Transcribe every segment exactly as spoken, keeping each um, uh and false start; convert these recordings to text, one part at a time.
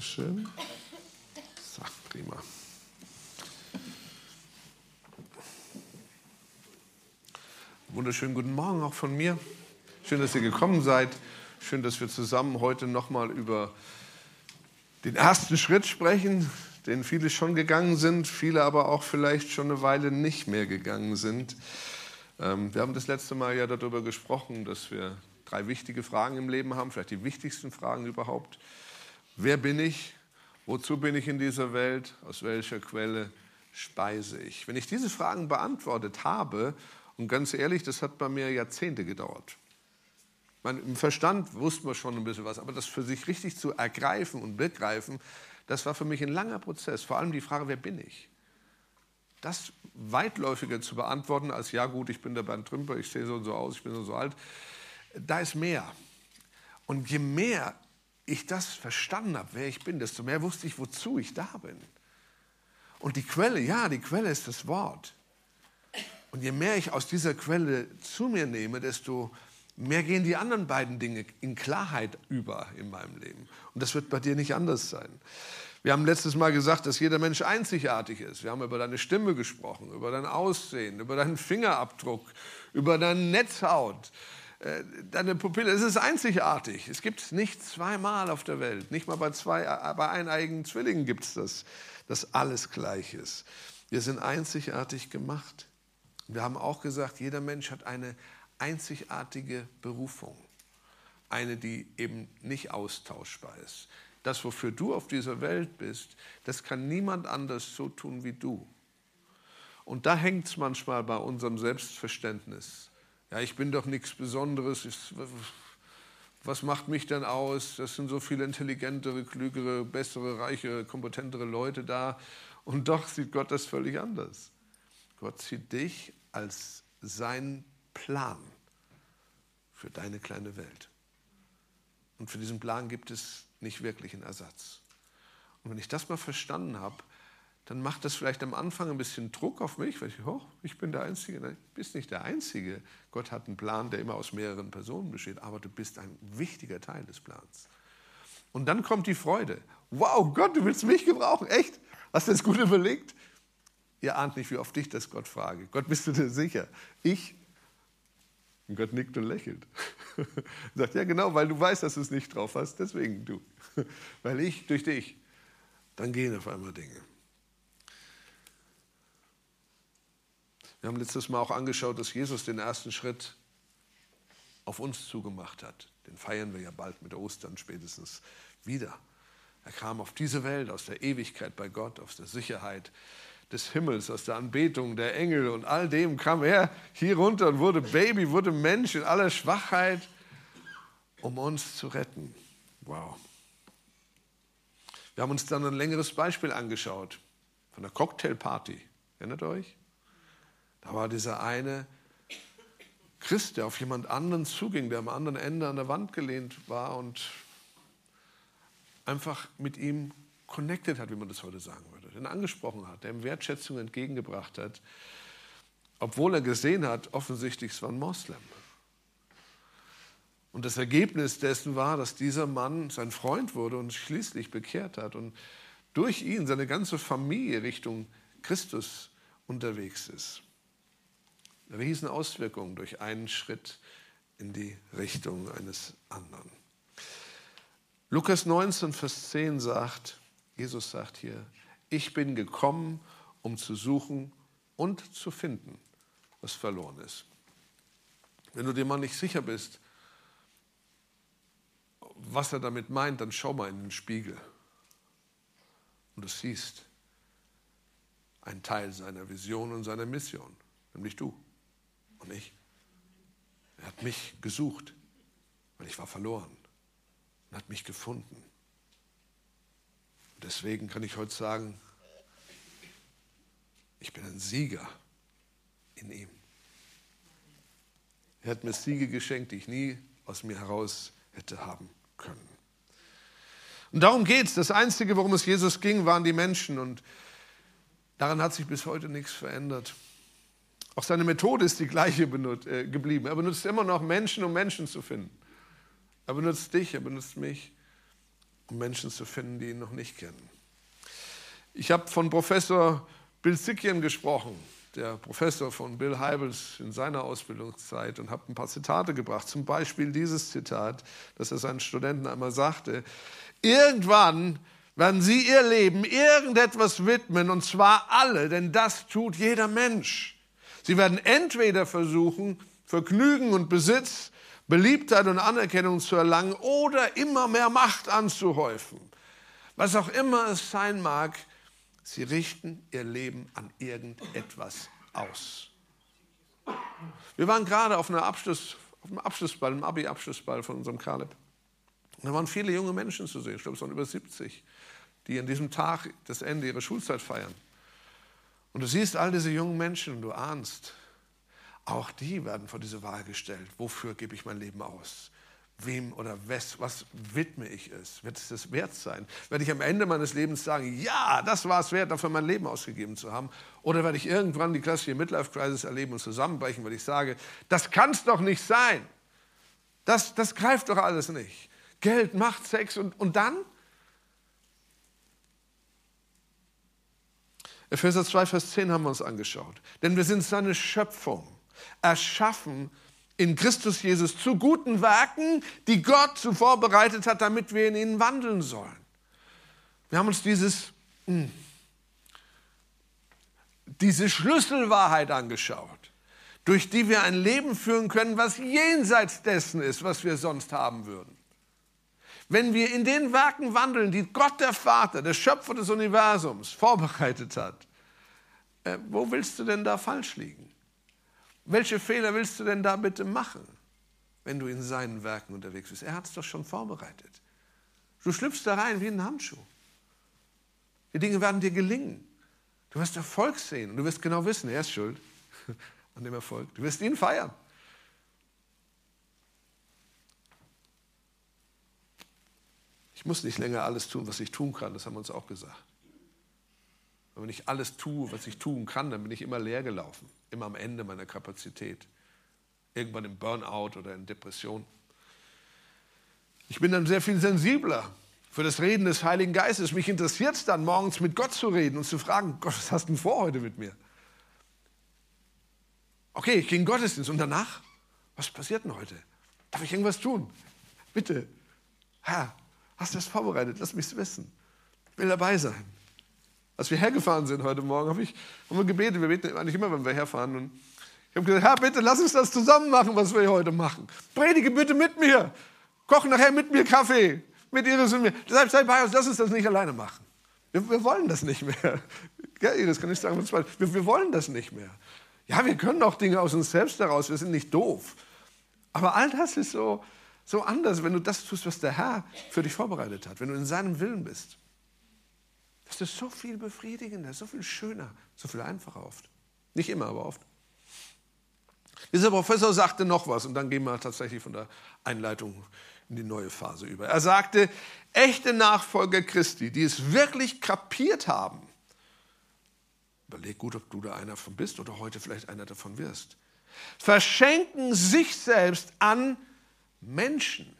Dankeschön. So, prima. Wunderschönen guten Morgen auch von mir. Schön, dass ihr gekommen seid. Schön, dass wir zusammen heute nochmal über den ersten Schritt sprechen, den viele schon gegangen sind, viele aber auch vielleicht schon eine Weile nicht mehr gegangen sind. Wir haben das letzte Mal ja darüber gesprochen, dass wir drei wichtige Fragen im Leben haben, vielleicht die wichtigsten Fragen überhaupt. Wer bin ich? Wozu bin ich in dieser Welt? Aus welcher Quelle speise ich? Wenn ich diese Fragen beantwortet habe, und ganz ehrlich, das hat bei mir Jahrzehnte gedauert. Ich meine, im Verstand wusste man schon ein bisschen was, aber das für sich richtig zu ergreifen und begreifen, das war für mich ein langer Prozess. Vor allem die Frage, wer bin ich? Das weitläufiger zu beantworten als, ja gut, ich bin der Bernd Trümper, ich sehe so und so aus, ich bin so und so alt. Da ist mehr. Und je mehr ich das verstanden habe, wer ich bin, desto mehr wusste ich, wozu ich da bin. Und die Quelle, ja, die Quelle ist das Wort. Und je mehr ich aus dieser Quelle zu mir nehme, desto mehr gehen die anderen beiden Dinge in Klarheit über in meinem Leben. Und das wird bei dir nicht anders sein. Wir haben letztes Mal gesagt, dass jeder Mensch einzigartig ist. Wir haben über deine Stimme gesprochen, über dein Aussehen, über deinen Fingerabdruck, über deine Netzhaut, deine Pupille. Es ist einzigartig. Es gibt es nicht zweimal auf der Welt. Nicht mal bei, zwei, bei eineiigen Zwillingen gibt es das, dass alles gleich ist. Wir sind einzigartig gemacht. Wir haben auch gesagt, jeder Mensch hat eine einzigartige Berufung. Eine, die eben nicht austauschbar ist. Das, wofür du auf dieser Welt bist, das kann niemand anders so tun wie du. Und da hängt es manchmal bei unserem Selbstverständnis. Ja, ich bin doch nichts Besonderes. Ich, was macht mich denn aus? Das sind so viele intelligentere, klügere, bessere, reichere, kompetentere Leute da. Und doch sieht Gott das völlig anders. Gott sieht dich als sein Plan für deine kleine Welt. Und für diesen Plan gibt es nicht wirklich einen Ersatz. Und wenn ich das mal verstanden habe, dann macht das vielleicht am Anfang ein bisschen Druck auf mich, weil ich, oh, ich bin der Einzige. Nein, du bist nicht der Einzige. Gott hat einen Plan, der immer aus mehreren Personen besteht, aber du bist ein wichtiger Teil des Plans. Und dann kommt die Freude. Wow, Gott, du willst mich gebrauchen, echt? Hast du das gut überlegt? Ihr ahnt nicht, wie oft ich das Gott frage. Gott, bist du dir sicher? Ich? Und Gott nickt und lächelt. Und sagt, ja genau, weil du weißt, dass du es nicht drauf hast, deswegen du. Weil ich durch dich, dann gehen auf einmal Dinge. Wir haben letztes Mal auch angeschaut, dass Jesus den ersten Schritt auf uns zugemacht hat. Den feiern wir ja bald mit Ostern spätestens wieder. Er kam auf diese Welt aus der Ewigkeit bei Gott, aus der Sicherheit des Himmels, aus der Anbetung der Engel und all dem kam er hier runter und wurde Baby, wurde Mensch in aller Schwachheit, um uns zu retten. Wow. Wir haben uns dann ein längeres Beispiel angeschaut von der Cocktailparty. Erinnert ihr euch? Da war dieser eine Christ, der auf jemand anderen zuging, der am anderen Ende an der Wand gelehnt war und einfach mit ihm connected hat, wie man das heute sagen würde, den angesprochen hat, der ihm Wertschätzung entgegengebracht hat, obwohl er gesehen hat, offensichtlich es war ein Moslem. Und das Ergebnis dessen war, dass dieser Mann sein Freund wurde und schließlich bekehrt hat und durch ihn seine ganze Familie Richtung Christus unterwegs ist. Riesen Auswirkungen durch einen Schritt in die Richtung eines anderen. Lukas neunzehn, Vers zehn sagt, Jesus sagt hier, ich bin gekommen, um zu suchen und zu finden, was verloren ist. Wenn du dir mal nicht sicher bist, was er damit meint, dann schau mal in den Spiegel. Und du siehst einen Teil seiner Vision und seiner Mission, nämlich du und ich. Er hat mich gesucht, weil ich war verloren und hat mich gefunden. Und deswegen kann ich heute sagen, ich bin ein Sieger in ihm. Er hat mir Siege geschenkt, die ich nie aus mir heraus hätte haben können. Und darum geht es. Das Einzige, worum es Jesus ging, waren die Menschen. Und daran hat sich bis heute nichts verändert. Auch seine Methode ist die gleiche benut- äh, geblieben. Er benutzt immer noch Menschen, um Menschen zu finden. Er benutzt dich, er benutzt mich, um Menschen zu finden, die ihn noch nicht kennen. Ich habe von Professor Bill Sickian gesprochen, der Professor von Bill Hybels in seiner Ausbildungszeit, und habe ein paar Zitate gebracht. Zum Beispiel dieses Zitat, das er seinen Studenten einmal sagte: Irgendwann werden sie ihr Leben irgendetwas widmen, und zwar alle, denn das tut jeder Mensch. Sie werden entweder versuchen, Vergnügen und Besitz, Beliebtheit und Anerkennung zu erlangen oder immer mehr Macht anzuhäufen. Was auch immer es sein mag, sie richten ihr Leben an irgendetwas aus. Wir waren gerade auf, einer Abschluss, auf einem Abschlussball, einem Abi-Abschlussball von unserem Kaleb. Und da waren viele junge Menschen zu sehen, ich glaube es waren über siebzig, die an diesem Tag das Ende ihrer Schulzeit feiern. Und du siehst all diese jungen Menschen und du ahnst, auch die werden vor diese Wahl gestellt. Wofür gebe ich mein Leben aus? Wem oder was, was widme ich es? Wird es das wert sein? Werde ich am Ende meines Lebens sagen, ja, das war es wert, dafür mein Leben ausgegeben zu haben? Oder werde ich irgendwann die klassische Midlife-Crisis erleben und zusammenbrechen, weil ich sage, das kann es doch nicht sein. Das, das greift doch alles nicht. Geld, Macht, Sex und, und dann? Epheser zwei, Vers zehn haben wir uns angeschaut. Denn wir sind seine Schöpfung, erschaffen in Christus Jesus zu guten Werken, die Gott zuvor bereitet hat, damit wir in ihnen wandeln sollen. Wir haben uns dieses, mh, diese Schlüsselwahrheit angeschaut, durch die wir ein Leben führen können, was jenseits dessen ist, was wir sonst haben würden. Wenn wir in den Werken wandeln, die Gott der Vater, der Schöpfer des Universums, vorbereitet hat, äh, wo willst du denn da falsch liegen? Welche Fehler willst du denn da bitte machen, wenn du in seinen Werken unterwegs bist? Er hat es doch schon vorbereitet. Du schlüpfst da rein wie ein Handschuh. Die Dinge werden dir gelingen. Du wirst Erfolg sehen und du wirst genau wissen, er ist schuld an dem Erfolg. Du wirst ihn feiern. Ich muss nicht länger alles tun, was ich tun kann, das haben wir uns auch gesagt. Und wenn ich alles tue, was ich tun kann, dann bin ich immer leer gelaufen, immer am Ende meiner Kapazität. Irgendwann im Burnout oder in Depression. Ich bin dann sehr viel sensibler für das Reden des Heiligen Geistes. Mich interessiert es dann, morgens mit Gott zu reden und zu fragen, Gott, was hast du denn vor heute mit mir? Okay, ich gehe in den Gottesdienst und danach, was passiert denn heute? Darf ich irgendwas tun? Bitte, Herr, hast du das vorbereitet? Lass mich es wissen. Ich will dabei sein. Als wir hergefahren sind heute Morgen, habe ich, haben wir gebetet. Wir beten eigentlich immer, wenn wir herfahren. Und ich habe gesagt, Herr, bitte lass uns das zusammen machen, was wir hier heute machen. Predige bitte mit mir. Koch nachher mit mir Kaffee. Mit Iris und mir. Sei, sei bei uns, lass uns das nicht alleine machen. Wir, wir wollen das nicht mehr. Ja, Iris, kann ich sagen, wir, wir wollen das nicht mehr. Ja, wir können auch Dinge aus uns selbst heraus. Wir sind nicht doof. Aber all das ist so, so anders, wenn du das tust, was der Herr für dich vorbereitet hat. Wenn du in seinem Willen bist. Das ist so viel befriedigender, so viel schöner, so viel einfacher oft. Nicht immer, aber oft. Dieser Professor sagte noch was und dann gehen wir tatsächlich von der Einleitung in die neue Phase über. Er sagte, echte Nachfolger Christi, die es wirklich kapiert haben, überleg gut, ob du da einer davon bist oder heute vielleicht einer davon wirst, verschenken sich selbst an Menschen.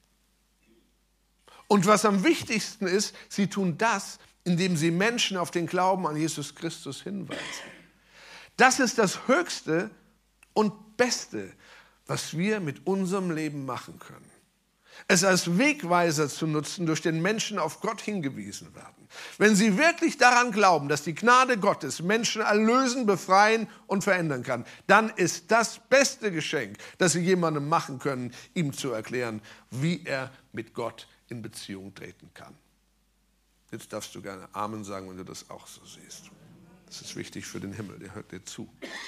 Und was am wichtigsten ist, sie tun das, indem sie Menschen auf den Glauben an Jesus Christus hinweisen. Das ist das Höchste und Beste, was wir mit unserem Leben machen können. Es als Wegweiser zu nutzen, durch den Menschen auf Gott hingewiesen werden. Wenn sie wirklich daran glauben, dass die Gnade Gottes Menschen erlösen, befreien und verändern kann, dann ist das beste Geschenk, das sie jemandem machen können, ihm zu erklären, wie er mit Gott in Beziehung treten kann. Jetzt darfst du gerne Amen sagen, wenn du das auch so siehst. Das ist wichtig für den Himmel, der hört dir zu.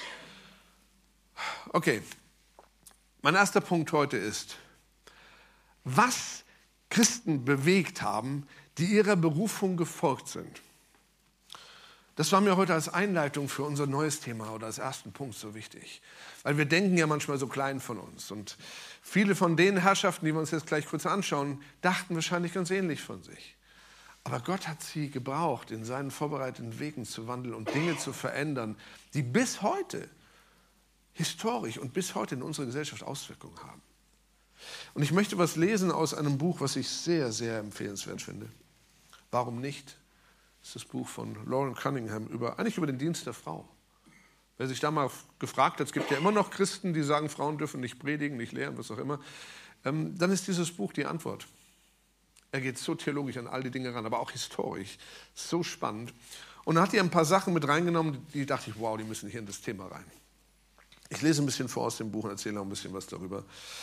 Okay, mein erster Punkt heute ist, was Christen bewegt haben, die ihrer Berufung gefolgt sind. Das war mir heute als Einleitung für unser neues Thema oder als ersten Punkt so wichtig. Weil wir denken ja manchmal so klein von uns. Und viele von den Herrschaften, die wir uns jetzt gleich kurz anschauen, dachten wahrscheinlich ganz ähnlich von sich. Aber Gott hat sie gebraucht, in seinen vorbereiteten Wegen zu wandeln und Dinge zu verändern, die bis heute historisch und bis heute in unserer Gesellschaft Auswirkungen haben. Und ich möchte was lesen aus einem Buch, was ich sehr, sehr empfehlenswert finde. Warum nicht? Das ist das Buch von Lauren Cunningham, über, eigentlich über den Dienst der Frau. Wer sich da mal gefragt hat, es gibt ja immer noch Christen, die sagen, Frauen dürfen nicht predigen, nicht lehren, was auch immer, ähm, dann ist dieses Buch die Antwort. Er geht so theologisch an all die Dinge ran, aber auch historisch. So spannend. Und dann hat er ein paar Sachen mit reingenommen, die dachte ich, wow, die müssen hier in das Thema rein. Ich lese ein bisschen vor aus dem Buch und erzähle auch ein bisschen was darüber.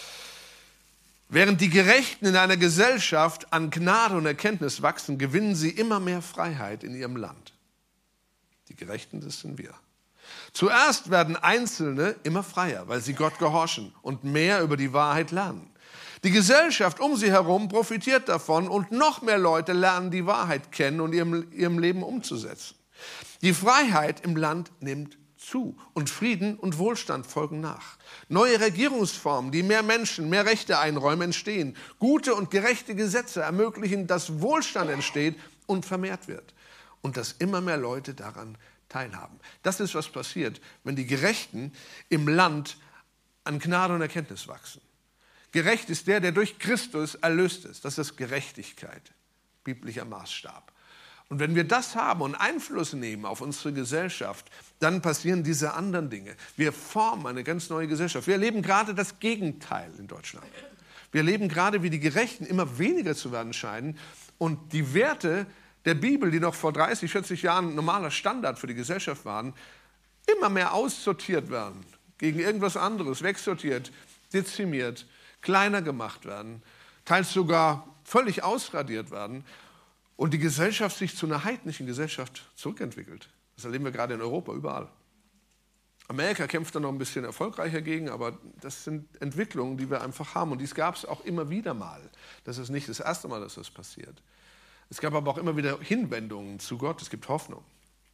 Während die Gerechten in einer Gesellschaft an Gnade und Erkenntnis wachsen, gewinnen sie immer mehr Freiheit in ihrem Land. Die Gerechten, das sind wir. Zuerst werden Einzelne immer freier, weil sie Gott gehorchen und mehr über die Wahrheit lernen. Die Gesellschaft um sie herum profitiert davon und noch mehr Leute lernen die Wahrheit kennen und ihrem, ihrem Leben umzusetzen. Die Freiheit im Land nimmt zu und Frieden und Wohlstand folgen nach. Neue Regierungsformen, die mehr Menschen, mehr Rechte einräumen, entstehen. Gute und gerechte Gesetze ermöglichen, dass Wohlstand entsteht und vermehrt wird. Und dass immer mehr Leute daran teilhaben. Das ist, was passiert, wenn die Gerechten im Land an Gnade und Erkenntnis wachsen. Gerecht ist der, der durch Christus erlöst ist. Das ist Gerechtigkeit, biblischer Maßstab. Und wenn wir das haben und Einfluss nehmen auf unsere Gesellschaft, dann passieren diese anderen Dinge. Wir formen eine ganz neue Gesellschaft. Wir erleben gerade das Gegenteil in Deutschland. Wir erleben gerade, wie die Gerechten immer weniger zu werden scheinen und die Werte der Bibel, die noch vor dreißig, vierzig Jahren normaler Standard für die Gesellschaft waren, immer mehr aussortiert werden, gegen irgendwas anderes, wegsortiert, dezimiert, kleiner gemacht werden, teils sogar völlig ausradiert werden und die Gesellschaft sich zu einer heidnischen Gesellschaft zurückentwickelt. Das erleben wir gerade in Europa, überall. Amerika kämpft da noch ein bisschen erfolgreicher gegen, aber das sind Entwicklungen, die wir einfach haben. Und dies gab es auch immer wieder mal. Das ist nicht das erste Mal, dass das passiert. Es gab aber auch immer wieder Hinwendungen zu Gott. Es gibt Hoffnung.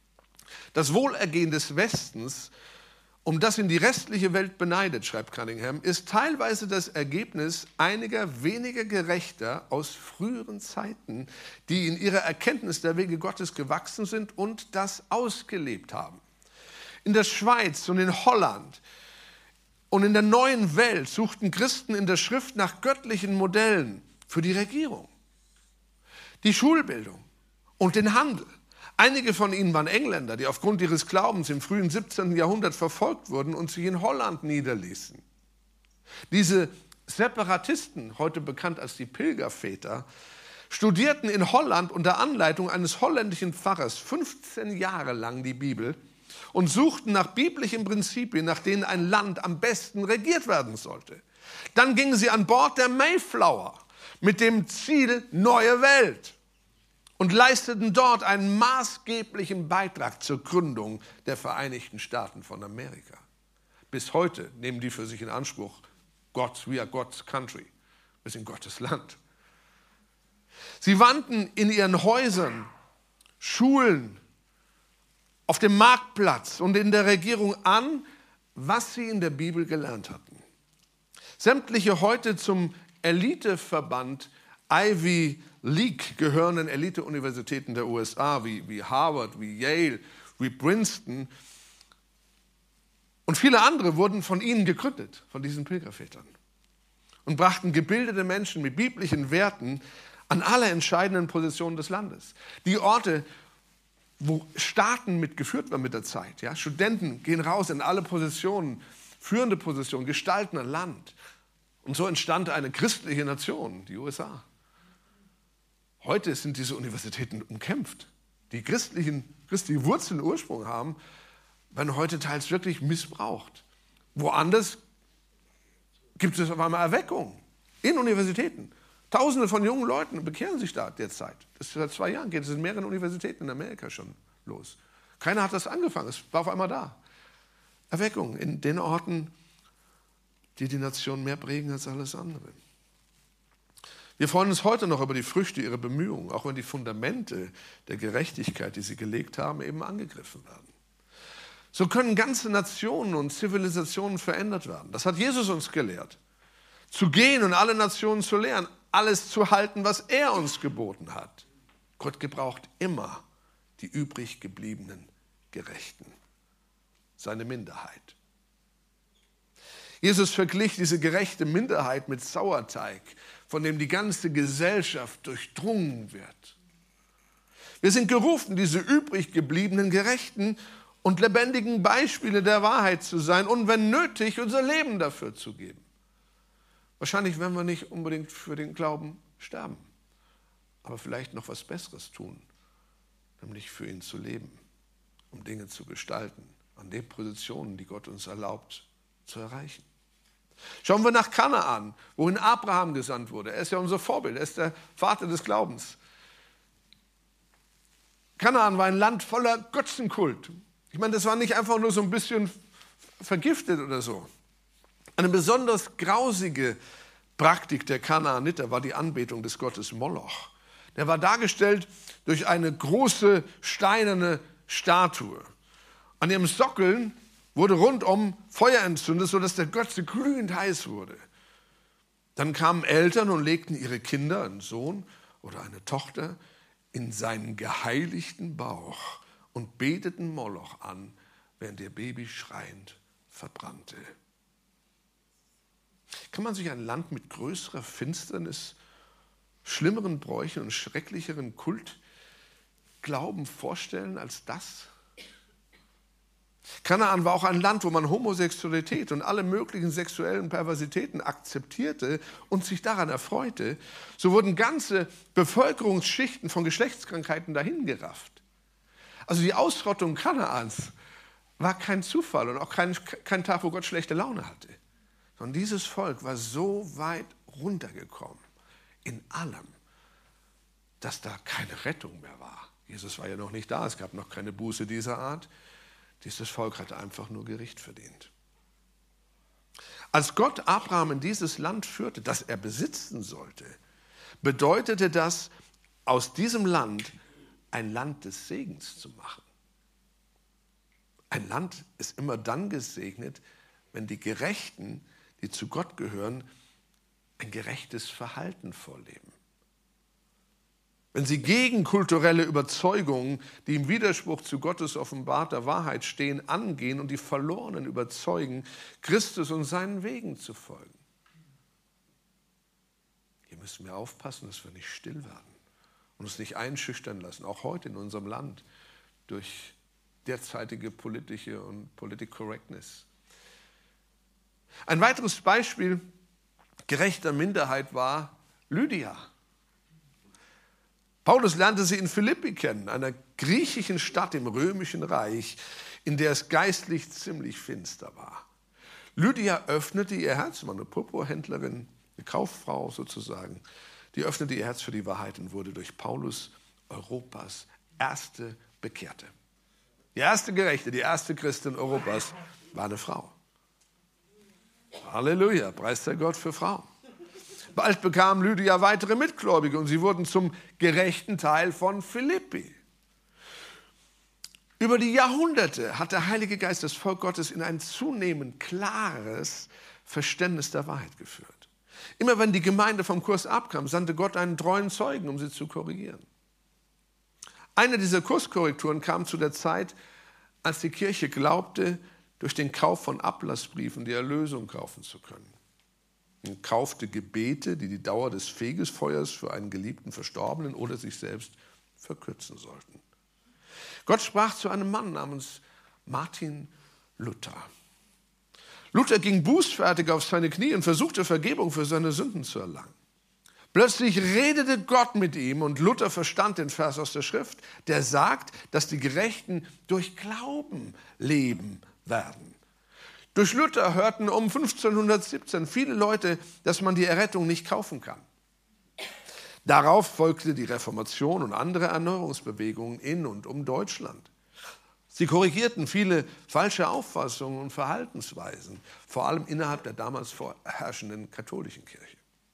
Das Wohlergehen des Westens, um das ihn die restliche Welt beneidet, schreibt Cunningham, ist teilweise das Ergebnis einiger weniger Gerechter aus früheren Zeiten, die in ihrer Erkenntnis der Wege Gottes gewachsen sind und das ausgelebt haben. In der Schweiz und in Holland und in der neuen Welt suchten Christen in der Schrift nach göttlichen Modellen für die Regierung, die Schulbildung und den Handel. Einige von ihnen waren Engländer, die aufgrund ihres Glaubens im frühen siebzehnten Jahrhundert verfolgt wurden und sich in Holland niederließen. Diese Separatisten, heute bekannt als die Pilgerväter, studierten in Holland unter Anleitung eines holländischen Pfarrers fünfzehn Jahre lang die Bibel und suchten nach biblischen Prinzipien, nach denen ein Land am besten regiert werden sollte. Dann gingen sie an Bord der Mayflower mit dem Ziel Neue Welt und leisteten dort einen maßgeblichen Beitrag zur Gründung der Vereinigten Staaten von Amerika. Bis heute nehmen die für sich in Anspruch, God's, we are God's country. Wir sind Gottes Land. Sie wandten in ihren Häusern, Schulen, auf dem Marktplatz und in der Regierung an, was sie in der Bibel gelernt hatten. Sämtliche heute zum Eliteverband Ivy League gehörenden Elite-Universitäten der U S A, wie, wie Harvard, wie Yale, wie Princeton und viele andere wurden von ihnen gegründet, von diesen Pilgervätern, und brachten gebildete Menschen mit biblischen Werten an alle entscheidenden Positionen des Landes. Die Orte, wo Staaten mitgeführt werden mit der Zeit. Ja? Studenten gehen raus in alle Positionen, führende Positionen, gestalten ein Land. Und so entstand eine christliche Nation, die U S A. Heute sind diese Universitäten umkämpft. Die christlichen, christliche Wurzeln Ursprung haben, werden heute teils wirklich missbraucht. Woanders gibt es auf einmal Erweckung in Universitäten. Tausende von jungen Leuten bekehren sich da derzeit. Das ist seit zwei Jahren geht es in mehreren Universitäten in Amerika schon los. Keiner hat das angefangen, es war auf einmal da. Erweckung in den Orten, die die Nation mehr prägen als alles andere. Wir freuen uns heute noch über die Früchte ihrer Bemühungen, auch wenn die Fundamente der Gerechtigkeit, die sie gelegt haben, eben angegriffen werden. So können ganze Nationen und Zivilisationen verändert werden. Das hat Jesus uns gelehrt. Zu gehen und alle Nationen zu lehren, alles zu halten, was er uns geboten hat. Gott gebraucht immer die übrig gebliebenen Gerechten, seine Minderheit. Jesus verglich diese gerechte Minderheit mit Sauerteig, von dem die ganze Gesellschaft durchdrungen wird. Wir sind gerufen, diese übrig gebliebenen gerechten und lebendigen Beispiele der Wahrheit zu sein und wenn nötig, unser Leben dafür zu geben. Wahrscheinlich werden wir nicht unbedingt für den Glauben sterben, aber vielleicht noch was Besseres tun, nämlich für ihn zu leben, um Dinge zu gestalten, an den Positionen, die Gott uns erlaubt, zu erreichen. Schauen wir nach Kanaan, wohin Abraham gesandt wurde. Er ist ja unser Vorbild, er ist der Vater des Glaubens. Kanaan war ein Land voller Götzenkult. Ich meine, das war nicht einfach nur so ein bisschen vergiftet oder so. Eine besonders grausige Praktik der Kanaaniter war die Anbetung des Gottes Moloch. Der war dargestellt durch eine große steinerne Statue. An ihrem Sockeln wurde rundum Feuer entzündet, sodass der Götze glühend heiß wurde. Dann kamen Eltern und legten ihre Kinder, einen Sohn oder eine Tochter, in seinen geheiligten Bauch und beteten Moloch an, während ihr Baby schreiend verbrannte. Kann man sich ein Land mit größerer Finsternis, schlimmeren Bräuchen und schrecklicheren Kultglauben vorstellen als das? Kanaan war auch ein Land, wo man Homosexualität und alle möglichen sexuellen Perversitäten akzeptierte und sich daran erfreute. So wurden ganze Bevölkerungsschichten von Geschlechtskrankheiten dahingerafft. Also die Ausrottung Kanaans war kein Zufall und auch kein, kein Tag, wo Gott schlechte Laune hatte. Sondern dieses Volk war so weit runtergekommen in allem, dass da keine Rettung mehr war. Jesus war ja noch nicht da, es gab noch keine Buße dieser Art. Dieses Volk hatte einfach nur Gericht verdient. Als Gott Abraham in dieses Land führte, das er besitzen sollte, bedeutete das, aus diesem Land ein Land des Segens zu machen. Ein Land ist immer dann gesegnet, wenn die Gerechten, die zu Gott gehören, ein gerechtes Verhalten vorleben. Wenn sie gegen kulturelle Überzeugungen, die im Widerspruch zu Gottes offenbarter Wahrheit stehen, angehen und die Verlorenen überzeugen, Christus und seinen Wegen zu folgen. Hier müssen wir aufpassen, dass wir nicht still werden und uns nicht einschüchtern lassen, auch heute in unserem Land, durch derzeitige politische und Political Correctness. Ein weiteres Beispiel gerechter Minderheit war Lydia. Paulus lernte sie in Philippi kennen, einer griechischen Stadt im römischen Reich, in der es geistlich ziemlich finster war. Lydia öffnete ihr Herz, war eine Purpurhändlerin, eine Kauffrau sozusagen, die öffnete ihr Herz für die Wahrheit und wurde durch Paulus Europas erste Bekehrte. Die erste Gerechte, die erste Christin Europas war eine Frau. Halleluja, preist der Gott für Frauen. Bald bekam Lydia weitere Mitgläubige und sie wurden zum gerechten Teil von Philippi. Über die Jahrhunderte hat der Heilige Geist das Volk Gottes in ein zunehmend klares Verständnis der Wahrheit geführt. Immer wenn die Gemeinde vom Kurs abkam, sandte Gott einen treuen Zeugen, um sie zu korrigieren. Eine dieser Kurskorrekturen kam zu der Zeit, als die Kirche glaubte, durch den Kauf von Ablassbriefen die Erlösung kaufen zu können. Und kaufte Gebete, die die Dauer des Fegefeuers für einen geliebten Verstorbenen oder sich selbst verkürzen sollten. Gott sprach zu einem Mann namens Martin Luther. Luther ging bußfertig auf seine Knie und versuchte Vergebung für seine Sünden zu erlangen. Plötzlich redete Gott mit ihm und Luther verstand den Vers aus der Schrift, der sagt, dass die Gerechten durch Glauben leben werden. Durch Luther hörten um fünfzehnhundertsiebzehn viele Leute, dass man die Errettung nicht kaufen kann. Darauf folgte die Reformation und andere Erneuerungsbewegungen in und um Deutschland. Sie korrigierten viele falsche Auffassungen und Verhaltensweisen, vor allem innerhalb der damals vorherrschenden katholischen Kirche.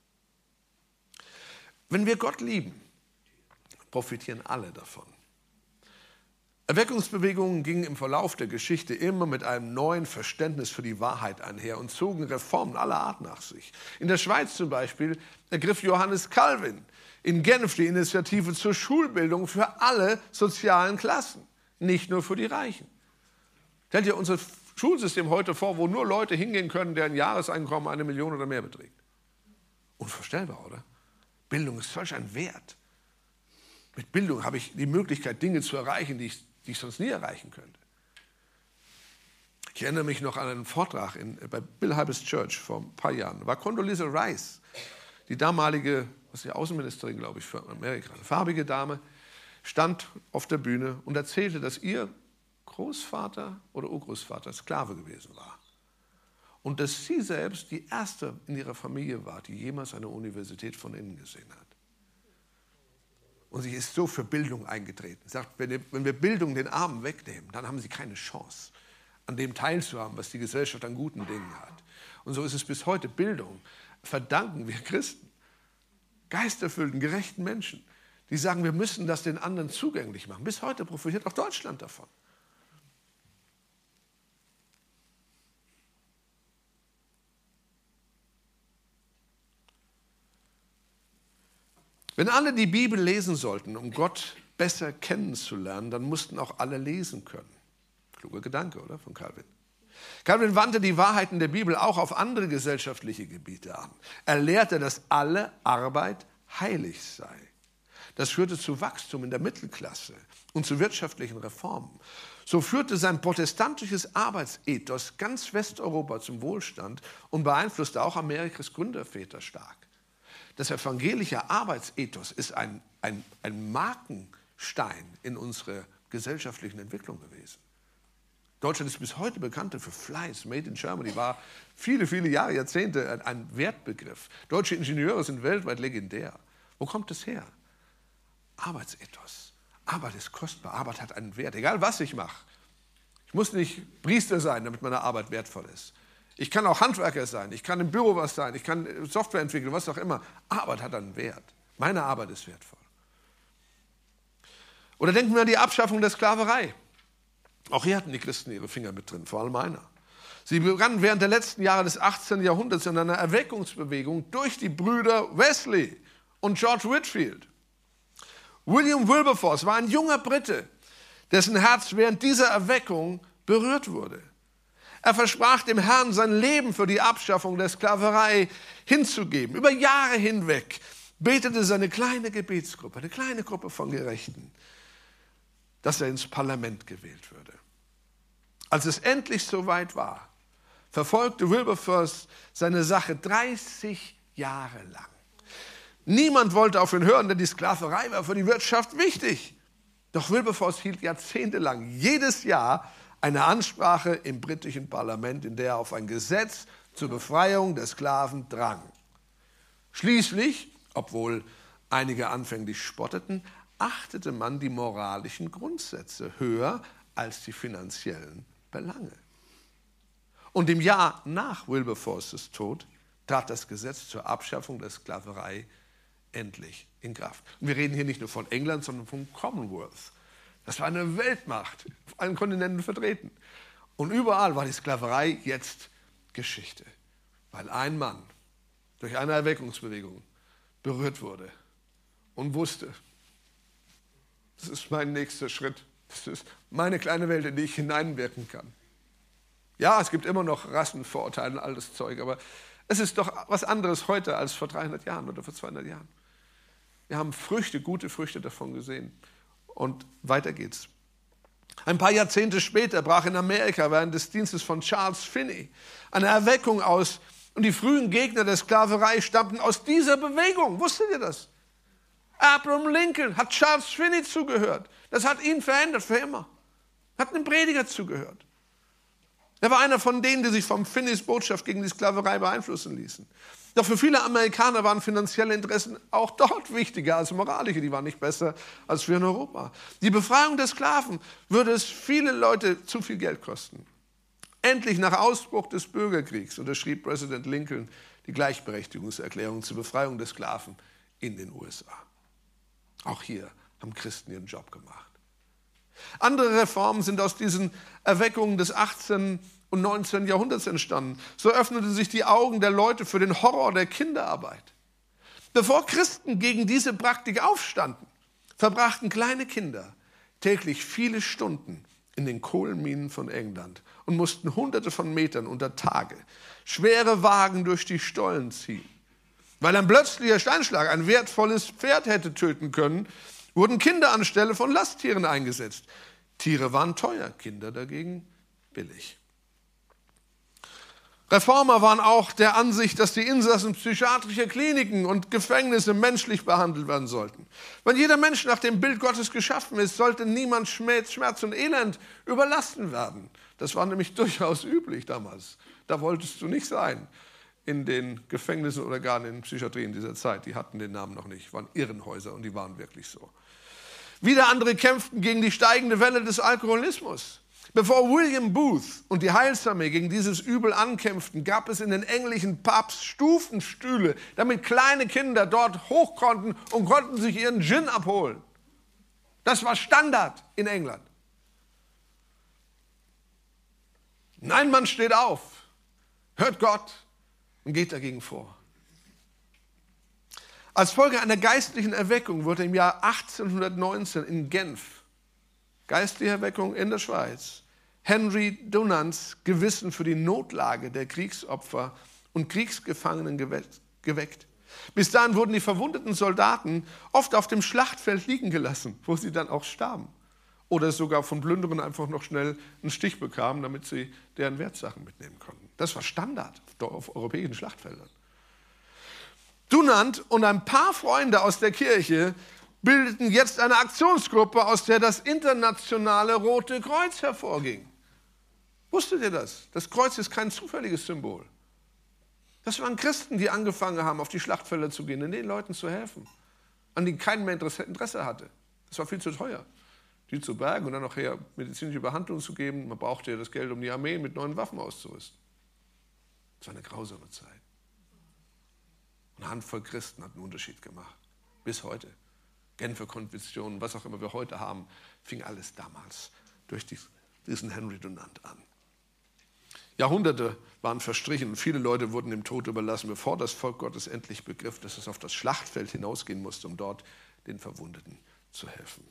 Wenn wir Gott lieben, profitieren alle davon. Erweckungsbewegungen gingen im Verlauf der Geschichte immer mit einem neuen Verständnis für die Wahrheit einher und zogen Reformen aller Art nach sich. In der Schweiz zum Beispiel ergriff Johannes Calvin in Genf die Initiative zur Schulbildung für alle sozialen Klassen, nicht nur für die Reichen. Stellt ihr, unsere Schulsystem heute vor, wo nur Leute hingehen können, deren Jahreseinkommen eine Million oder mehr beträgt. Unvorstellbar, oder? Bildung ist solch ein Wert. Mit Bildung habe ich die Möglichkeit, Dinge zu erreichen, die ich, die ich sonst nie erreichen könnte. Ich erinnere mich noch an einen Vortrag in, bei Bill Hybels Church vor ein paar Jahren. Da war Condoleezza Rice, die damalige was ist die Außenministerin, glaube ich, für Amerika, eine farbige Dame, stand auf der Bühne und erzählte, dass ihr Großvater oder Urgroßvater Sklave gewesen war. Und dass sie selbst die erste in ihrer Familie war, die jemals eine Universität von innen gesehen hat. Und sie ist so für Bildung eingetreten. Sie sagt, wenn wir Bildung den Armen wegnehmen, dann haben sie keine Chance, an dem teilzuhaben, was die Gesellschaft an guten Dingen hat. Und so ist es bis heute. Bildung verdanken wir Christen, geisterfüllten, gerechten Menschen, die sagen, wir müssen das den anderen zugänglich machen. Bis heute profitiert auch Deutschland davon. Wenn alle die Bibel lesen sollten, um Gott besser kennenzulernen, dann mussten auch alle lesen können. Kluger Gedanke, oder? Von Calvin. Calvin wandte die Wahrheiten der Bibel auch auf andere gesellschaftliche Gebiete an. Er lehrte, dass alle Arbeit heilig sei. Das führte zu Wachstum in der Mittelklasse und zu wirtschaftlichen Reformen. So führte sein protestantisches Arbeitsethos ganz Westeuropa zum Wohlstand und beeinflusste auch Amerikas Gründerväter stark. Das evangelische Arbeitsethos ist ein, ein, ein Markenstein in unserer gesellschaftlichen Entwicklung gewesen. Deutschland ist bis heute bekannt für Fleiß. Made in Germany war viele, viele Jahre, Jahrzehnte ein, ein Wertbegriff. Deutsche Ingenieure sind weltweit legendär. Wo kommt es her? Arbeitsethos. Arbeit ist kostbar. Arbeit hat einen Wert, egal was ich mache. Ich muss nicht Priester sein, damit meine Arbeit wertvoll ist. Ich kann auch Handwerker sein, ich kann im Büro was sein, ich kann Software entwickeln, was auch immer. Arbeit hat einen Wert. Meine Arbeit ist wertvoll. Oder denken wir an die Abschaffung der Sklaverei. Auch hier hatten die Christen ihre Finger mit drin, vor allem einer. Sie begannen während der letzten Jahre des achtzehnten Jahrhunderts in einer Erweckungsbewegung durch die Brüder Wesley und George Whitefield. William Wilberforce war ein junger Brite, dessen Herz während dieser Erweckung berührt wurde. Er versprach dem Herrn, sein Leben für die Abschaffung der Sklaverei hinzugeben. Über Jahre hinweg betete seine kleine Gebetsgruppe, eine kleine Gruppe von Gerechten, dass er ins Parlament gewählt würde. Als es endlich soweit war, verfolgte Wilberforce seine Sache dreißig Jahre lang. Niemand wollte auf ihn hören, denn die Sklaverei war für die Wirtschaft wichtig. Doch Wilberforce hielt jahrzehntelang jedes Jahr eine Ansprache im britischen Parlament, in der er auf ein Gesetz zur Befreiung der Sklaven drang. Schließlich, obwohl einige anfänglich spotteten, achtete man die moralischen Grundsätze höher als die finanziellen Belange. Und im Jahr nach Wilberforces Tod trat das Gesetz zur Abschaffung der Sklaverei endlich in Kraft. Und wir reden hier nicht nur von England, sondern vom Commonwealth. Das war eine Weltmacht, auf allen Kontinenten vertreten. Und überall war die Sklaverei jetzt Geschichte, weil ein Mann durch eine Erweckungsbewegung berührt wurde und wusste, das ist mein nächster Schritt, das ist meine kleine Welt, in die ich hineinwirken kann. Ja, es gibt immer noch Rassenvorurteile und all das Zeug, aber es ist doch was anderes heute als vor dreihundert Jahren oder vor zweihundert Jahren. Wir haben Früchte, gute Früchte davon gesehen. Und weiter geht's. Ein paar Jahrzehnte später brach in Amerika während des Dienstes von Charles Finney eine Erweckung aus. Und die frühen Gegner der Sklaverei stammten aus dieser Bewegung. Wusstet ihr das? Abraham Lincoln hat Charles Finney zugehört. Das hat ihn verändert für immer. Hat einem Prediger zugehört. Er war einer von denen, die sich von Finneys Botschaft gegen die Sklaverei beeinflussen ließen. Doch für viele Amerikaner waren finanzielle Interessen auch dort wichtiger als moralische. Die waren nicht besser als wir in Europa. Die Befreiung der Sklaven würde es viele Leute zu viel Geld kosten. Endlich nach Ausbruch des Bürgerkriegs unterschrieb Präsident Lincoln die Gleichberechtigungserklärung zur Befreiung der Sklaven in den U S A. Auch hier haben Christen ihren Job gemacht. Andere Reformen sind aus diesen Erweckungen des achtzehnten und neunzehnten Jahrhunderts entstanden. So öffneten sich die Augen der Leute für den Horror der Kinderarbeit. Bevor Christen gegen diese Praktik aufstanden, verbrachten kleine Kinder täglich viele Stunden in den Kohlenminen von England und mussten hunderte von Metern unter Tage schwere Wagen durch die Stollen ziehen. Weil ein plötzlicher Steinschlag ein wertvolles Pferd hätte töten können, wurden Kinder anstelle von Lasttieren eingesetzt. Tiere waren teuer, Kinder dagegen billig. Reformer waren auch der Ansicht, dass die Insassen psychiatrischer Kliniken und Gefängnisse menschlich behandelt werden sollten. Wenn jeder Mensch nach dem Bild Gottes geschaffen ist, sollte niemand Schmerz und Elend überlasten werden. Das war nämlich durchaus üblich damals. Da wolltest du nicht sein in den Gefängnissen oder gar in den Psychiatrien dieser Zeit. Die hatten den Namen noch nicht, waren Irrenhäuser und die waren wirklich so. Wieder andere kämpften gegen die steigende Welle des Alkoholismus. Bevor William Booth und die Heilsarmee gegen dieses Übel ankämpften, gab es in den englischen Pubs Stufenstühle, damit kleine Kinder dort hoch konnten und konnten sich ihren Gin abholen. Das war Standard in England. Und ein Mann steht auf, hört Gott und geht dagegen vor. Als Folge einer geistlichen Erweckung wurde im Jahr achtzehnhundertneunzehn in Genf, geistliche Erweckung in der Schweiz, Henry Dunants Gewissen für die Notlage der Kriegsopfer und Kriegsgefangenen geweckt. Bis dahin wurden die verwundeten Soldaten oft auf dem Schlachtfeld liegen gelassen, wo sie dann auch starben. Oder sogar von Plünderern einfach noch schnell einen Stich bekamen, damit sie deren Wertsachen mitnehmen konnten. Das war Standard auf europäischen Schlachtfeldern. Dunant und ein paar Freunde aus der Kirche bildeten jetzt eine Aktionsgruppe, aus der das internationale Rote Kreuz hervorging. Wusstet ihr das? Das Kreuz ist kein zufälliges Symbol. Das waren Christen, die angefangen haben, auf die Schlachtfelder zu gehen, den Leuten zu helfen, an denen kein mehr Interesse hatte. Das war viel zu teuer, die zu bergen und dann nachher medizinische Behandlung zu geben. Man brauchte ja das Geld, um die Armee mit neuen Waffen auszurüsten. Das war eine grausame Zeit. Eine Handvoll Christen hat einen Unterschied gemacht, bis heute. Genfer Konvention, was auch immer wir heute haben, fing alles damals durch diesen Henry Dunant an. Jahrhunderte waren verstrichen und viele Leute wurden dem Tod überlassen, bevor das Volk Gottes endlich begriff, dass es auf das Schlachtfeld hinausgehen musste, um dort den Verwundeten zu helfen.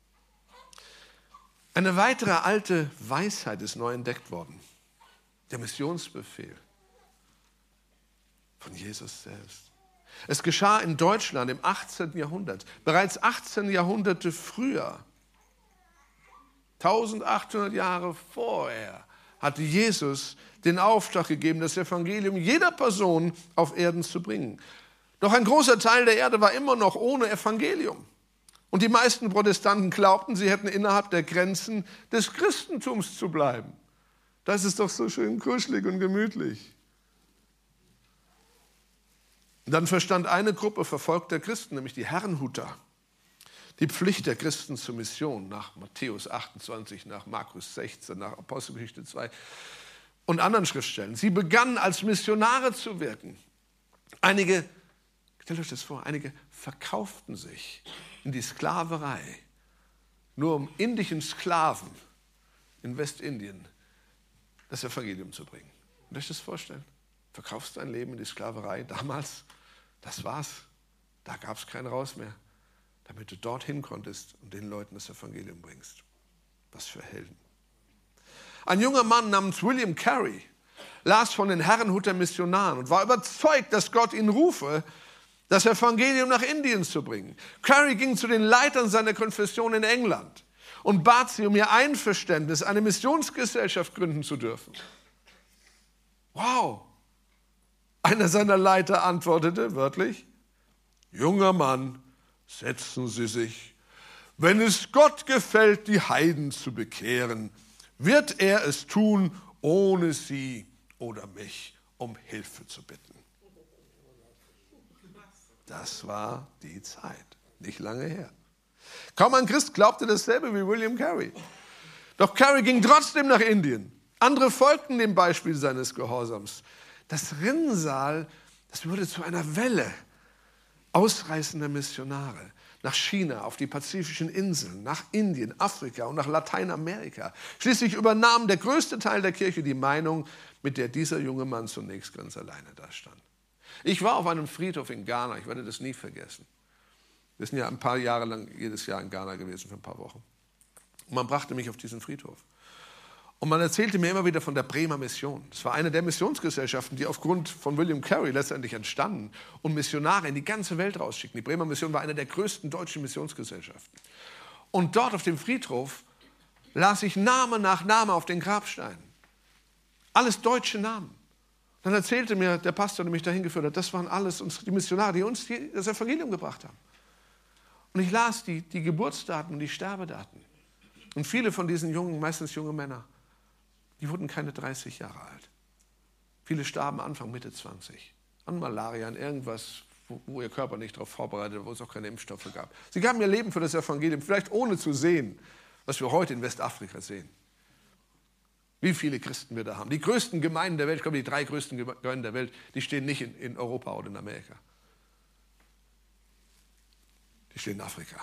Eine weitere alte Weisheit ist neu entdeckt worden. Der Missionsbefehl von Jesus selbst. Es geschah in Deutschland im achtzehnten Jahrhundert. Bereits achtzehn Jahrhunderte früher, eintausendachthundert Jahre vorher, hatte Jesus den Auftrag gegeben, das Evangelium jeder Person auf Erden zu bringen. Doch ein großer Teil der Erde war immer noch ohne Evangelium. Und die meisten Protestanten glaubten, sie hätten innerhalb der Grenzen des Christentums zu bleiben. Das ist doch so schön kuschelig und gemütlich. Und dann verstand eine Gruppe verfolgter Christen, nämlich die Herrenhuter, die Pflicht der Christen zur Mission nach Matthäus achtundzwanzig, nach Markus sechzehn, nach Apostelgeschichte zwei und anderen Schriftstellen. Sie begannen als Missionare zu wirken. Einige, stellt euch das vor, einige verkauften sich in die Sklaverei, nur um indischen Sklaven in Westindien das Evangelium zu bringen. Könnt ihr euch das vorstellen? Verkaufst dein Leben in die Sklaverei damals? Das war's. Da gab es kein Raus mehr, damit du dorthin konntest und den Leuten das Evangelium bringst. Was für Helden. Ein junger Mann namens William Carey las von den Herrenhuter Missionaren und war überzeugt, dass Gott ihn rufe, das Evangelium nach Indien zu bringen. Carey ging zu den Leitern seiner Konfession in England und bat sie um ihr Einverständnis, eine Missionsgesellschaft gründen zu dürfen. Wow! Einer seiner Leiter antwortete wörtlich: Junger Mann, setzen Sie sich. Wenn es Gott gefällt, die Heiden zu bekehren, wird er es tun, ohne Sie oder mich um Hilfe zu bitten. Das war die Zeit, nicht lange her. Kaum ein Christ glaubte dasselbe wie William Carey. Doch Carey ging trotzdem nach Indien. Andere folgten dem Beispiel seines Gehorsams. Das Rinnsal, das wurde zu einer Welle ausreißender Missionare nach China, auf die pazifischen Inseln, nach Indien, Afrika und nach Lateinamerika. Schließlich übernahm der größte Teil der Kirche die Meinung, mit der dieser junge Mann zunächst ganz alleine dastand. Ich war auf einem Friedhof in Ghana, ich werde das nie vergessen. Wir sind ja ein paar Jahre lang jedes Jahr in Ghana gewesen, für ein paar Wochen. Und man brachte mich auf diesen Friedhof. Und man erzählte mir immer wieder von der Bremer Mission. Das war eine der Missionsgesellschaften, die aufgrund von William Carey letztendlich entstanden und Missionare in die ganze Welt rausschickten. Die Bremer Mission war eine der größten deutschen Missionsgesellschaften. Und dort auf dem Friedhof las ich Name nach Name auf den Grabsteinen. Alles deutsche Namen. Dann erzählte mir der Pastor, der mich dahin geführt hat, das waren alles uns, die Missionare, die uns die, das Evangelium gebracht haben. Und ich las die, die Geburtsdaten und die Sterbedaten. Und viele von diesen jungen, meistens junge Männer, die wurden keine dreißig Jahre alt. Viele starben Anfang, Mitte zwanzig. An Malaria, an irgendwas, wo, wo ihr Körper nicht darauf vorbereitet war, wo es auch keine Impfstoffe gab. Sie gaben ihr Leben für das Evangelium, vielleicht ohne zu sehen, was wir heute in Westafrika sehen. Wie viele Christen wir da haben. Die größten Gemeinden der Welt, ich glaube, die drei größten Gemeinden der Welt, die stehen nicht in, in Europa oder in Amerika. Die stehen in Afrika.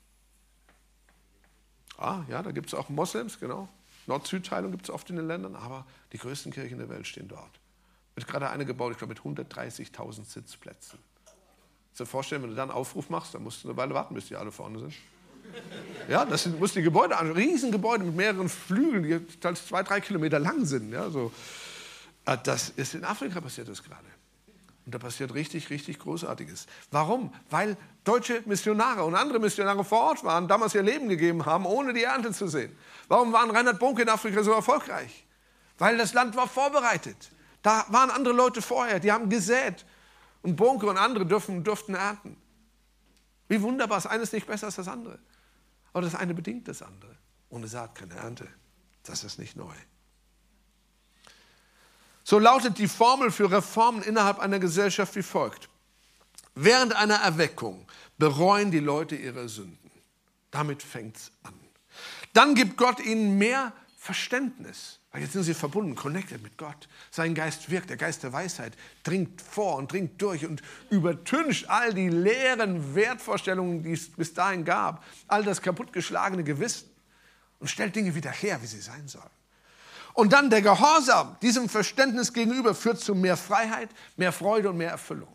Ah, ja, da gibt es auch Moslems, genau. Nord-Süd-Teilung gibt es oft in den Ländern, aber die größten Kirchen der Welt stehen dort. Wird gerade eine gebaut, ich glaube, mit hundertdreißigtausend Sitzplätzen. Kannst du dir vorstellen, wenn du da einen Aufruf machst, dann musst du eine Weile warten, bis die alle vorne sind. Ja, das sind, muss die Gebäude an, Riesengebäude mit mehreren Flügeln, die teils zwei, drei Kilometer lang sind. Ja, so. Das ist in Afrika passiert das gerade. Und da passiert richtig, richtig Großartiges. Warum? Weil deutsche Missionare und andere Missionare vor Ort waren, damals ihr Leben gegeben haben, ohne die Ernte zu sehen. Warum waren Reinhard Bonke in Afrika so erfolgreich? Weil das Land war vorbereitet. Da waren andere Leute vorher, die haben gesät. Und Bonke und andere dürfen, durften ernten. Wie wunderbar, das eine ist nicht besser als das andere. Aber das eine bedingt das andere. Ohne Saat keine Ernte. Das ist nicht neu. So lautet die Formel für Reformen innerhalb einer Gesellschaft wie folgt. Während einer Erweckung bereuen die Leute ihre Sünden. Damit fängt es an. Dann gibt Gott ihnen mehr Verständnis. Weil jetzt sind sie verbunden, connected mit Gott. Sein Geist wirkt, der Geist der Weisheit dringt vor und dringt durch und übertüncht all die leeren Wertvorstellungen, die es bis dahin gab. All das kaputtgeschlagene Gewissen und stellt Dinge wieder her, wie sie sein sollen. Und dann der Gehorsam diesem Verständnis gegenüber führt zu mehr Freiheit, mehr Freude und mehr Erfüllung.